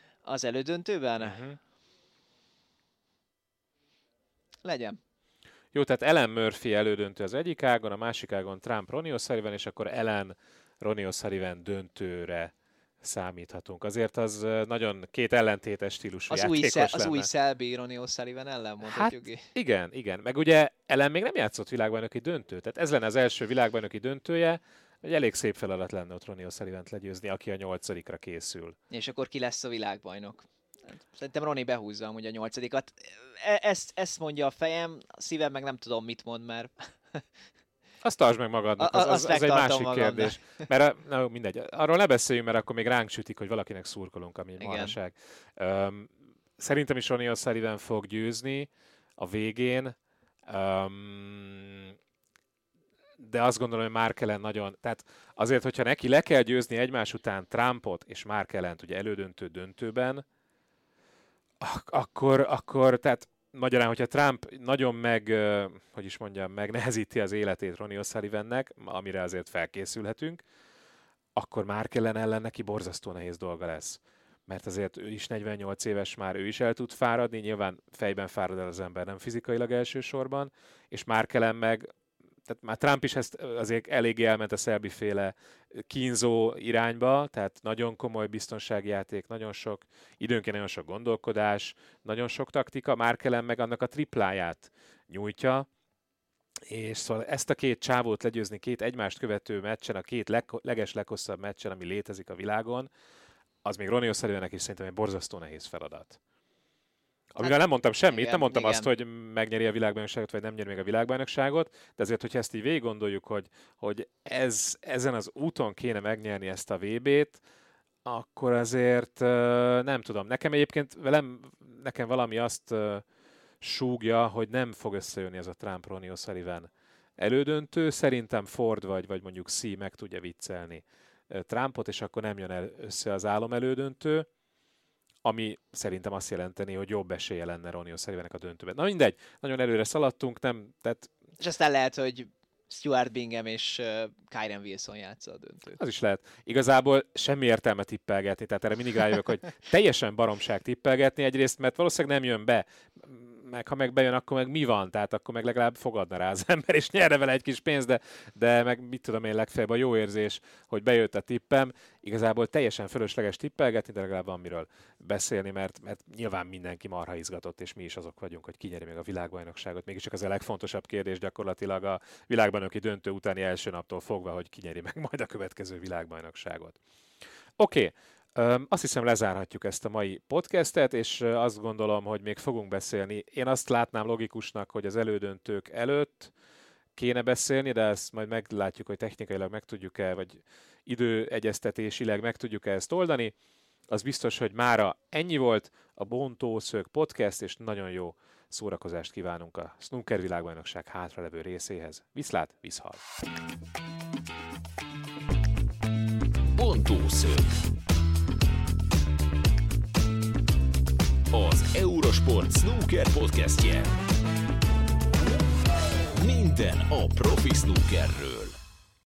Az elődöntőben? Legyen. Jó, tehát Ellen Murphy elődöntő az egyik ágon, a másik ágon Trump Ronnie O'Sullivan, és akkor Ellen Ronnie O'Sullivan döntőre számíthatunk. Azért az nagyon két ellentétes stílusú játékos lenne. Az új Selby Ronnie O'Sullivan ellen mondhatjuk. Hát igen. Meg ugye Ellen még nem játszott világbajnoki döntőt, tehát ez lenne az első világbajnoki döntője, egy elég szép feladat lenne ott Ronnie O'Sullivant legyőzni, aki a 8-ra készül. És akkor ki lesz a világbajnok? Szerintem Ronnie behúzza amúgy a 8-at. Ezt mondja a fejem, a szívem meg nem tudom mit mond, mert... Azt tartsd meg magadnak, az egy másik kérdés. Mert mindegy, arról ne beszéljünk, mert akkor még ránk sütik, hogy valakinek szurkolunk, ami egy marhaság. Szerintem is Ronnie O'Sullivan fog győzni a végén, de azt gondolom, hogy Mark Allen nagyon... Tehát azért, hogyha neki le kell győzni egymás után Trumpot és Mark Allent ugye döntőben, akkor tehát magyarán, hogyha Trump nagyon megnehezíti az életét Ronnie O'Sullivannek, amire azért felkészülhetünk, akkor Mark Allen ellen neki borzasztó nehéz dolga lesz. Mert azért ő is 48 éves már, ő is el tud fáradni, nyilván fejben fárad el az ember, nem fizikailag elsősorban, és Mark Allen meg, tehát már Trump is ezt azért eléggé elment a Selby-féle kínzó irányba, tehát nagyon komoly biztonsági játék, időnként nagyon sok gondolkodás, nagyon sok taktika, Mark Allen meg annak a tripláját nyújtja, és szóval ezt a két csávót legyőzni két egymást követő meccsen, a két legesleghosszabb meccsen, ami létezik a világon, az még Ronnie O'Sullivannek is szerintem egy borzasztó nehéz feladat. Amivel nem mondtam semmit, nem mondtam azt, hogy megnyeri a világbajnokságot, vagy nem nyeri meg a világbajnokságot, de azért, hogyha ezt így végig gondoljuk, hogy ezen az úton kéne megnyerni ezt a VB-t, akkor azért nem tudom. Nekem valami azt súgja, hogy nem fog összejönni ez a Trump Ronnie O'Sullivan elődöntő. Szerintem Ford vagy mondjuk C meg tudja viccelni Trumpot, és akkor nem jön össze az álom elődöntő, ami szerintem azt jelenteni, hogy jobb esélye lenne Ronnie O'Sullivannek a döntőben. Na mindegy, nagyon előre szaladtunk, tehát... És aztán lehet, hogy Stuart Bingham és Kyren Wilson játsza a döntőt. Az is lehet. Igazából semmi értelme tippelgetni, tehát erre mindig rájövök, hogy teljesen baromság tippelgetni egyrészt, mert valószínűleg nem jön be, meg ha meg bejön, akkor meg mi van? Tehát akkor meg legalább fogadna rá az ember, és nyerne vele egy kis pénzt, de meg mit tudom én, legfeljebb a jó érzés, hogy bejött a tippem. Igazából teljesen fölösleges tippelgetni, de legalább van miről beszélni, mert nyilván mindenki marha izgatott, és mi is azok vagyunk, hogy kinyeri meg a világbajnokságot. Mégiscsak az a legfontosabb kérdés gyakorlatilag a világbajnoki döntő utáni első naptól fogva, hogy kinyeri meg majd a következő világbajnokságot. Oké. Azt hiszem lezárhatjuk ezt a mai podcastet, és azt gondolom, hogy még fogunk beszélni. Én azt látnám logikusnak, hogy az elődöntők előtt kéne beszélni, de ezt majd meglátjuk, hogy technikailag meg tudjuk-e, vagy időegyeztetésileg meg tudjuk-e ezt oldani. Az biztos, hogy mára ennyi volt a Bontószög podcast, és nagyon jó szórakozást kívánunk a snooker világbajnokság hátralevő részéhez. Viszlát, viszhal! Bontószög. Az Eurosport Snooker podcastje. Minden a profi snookerről.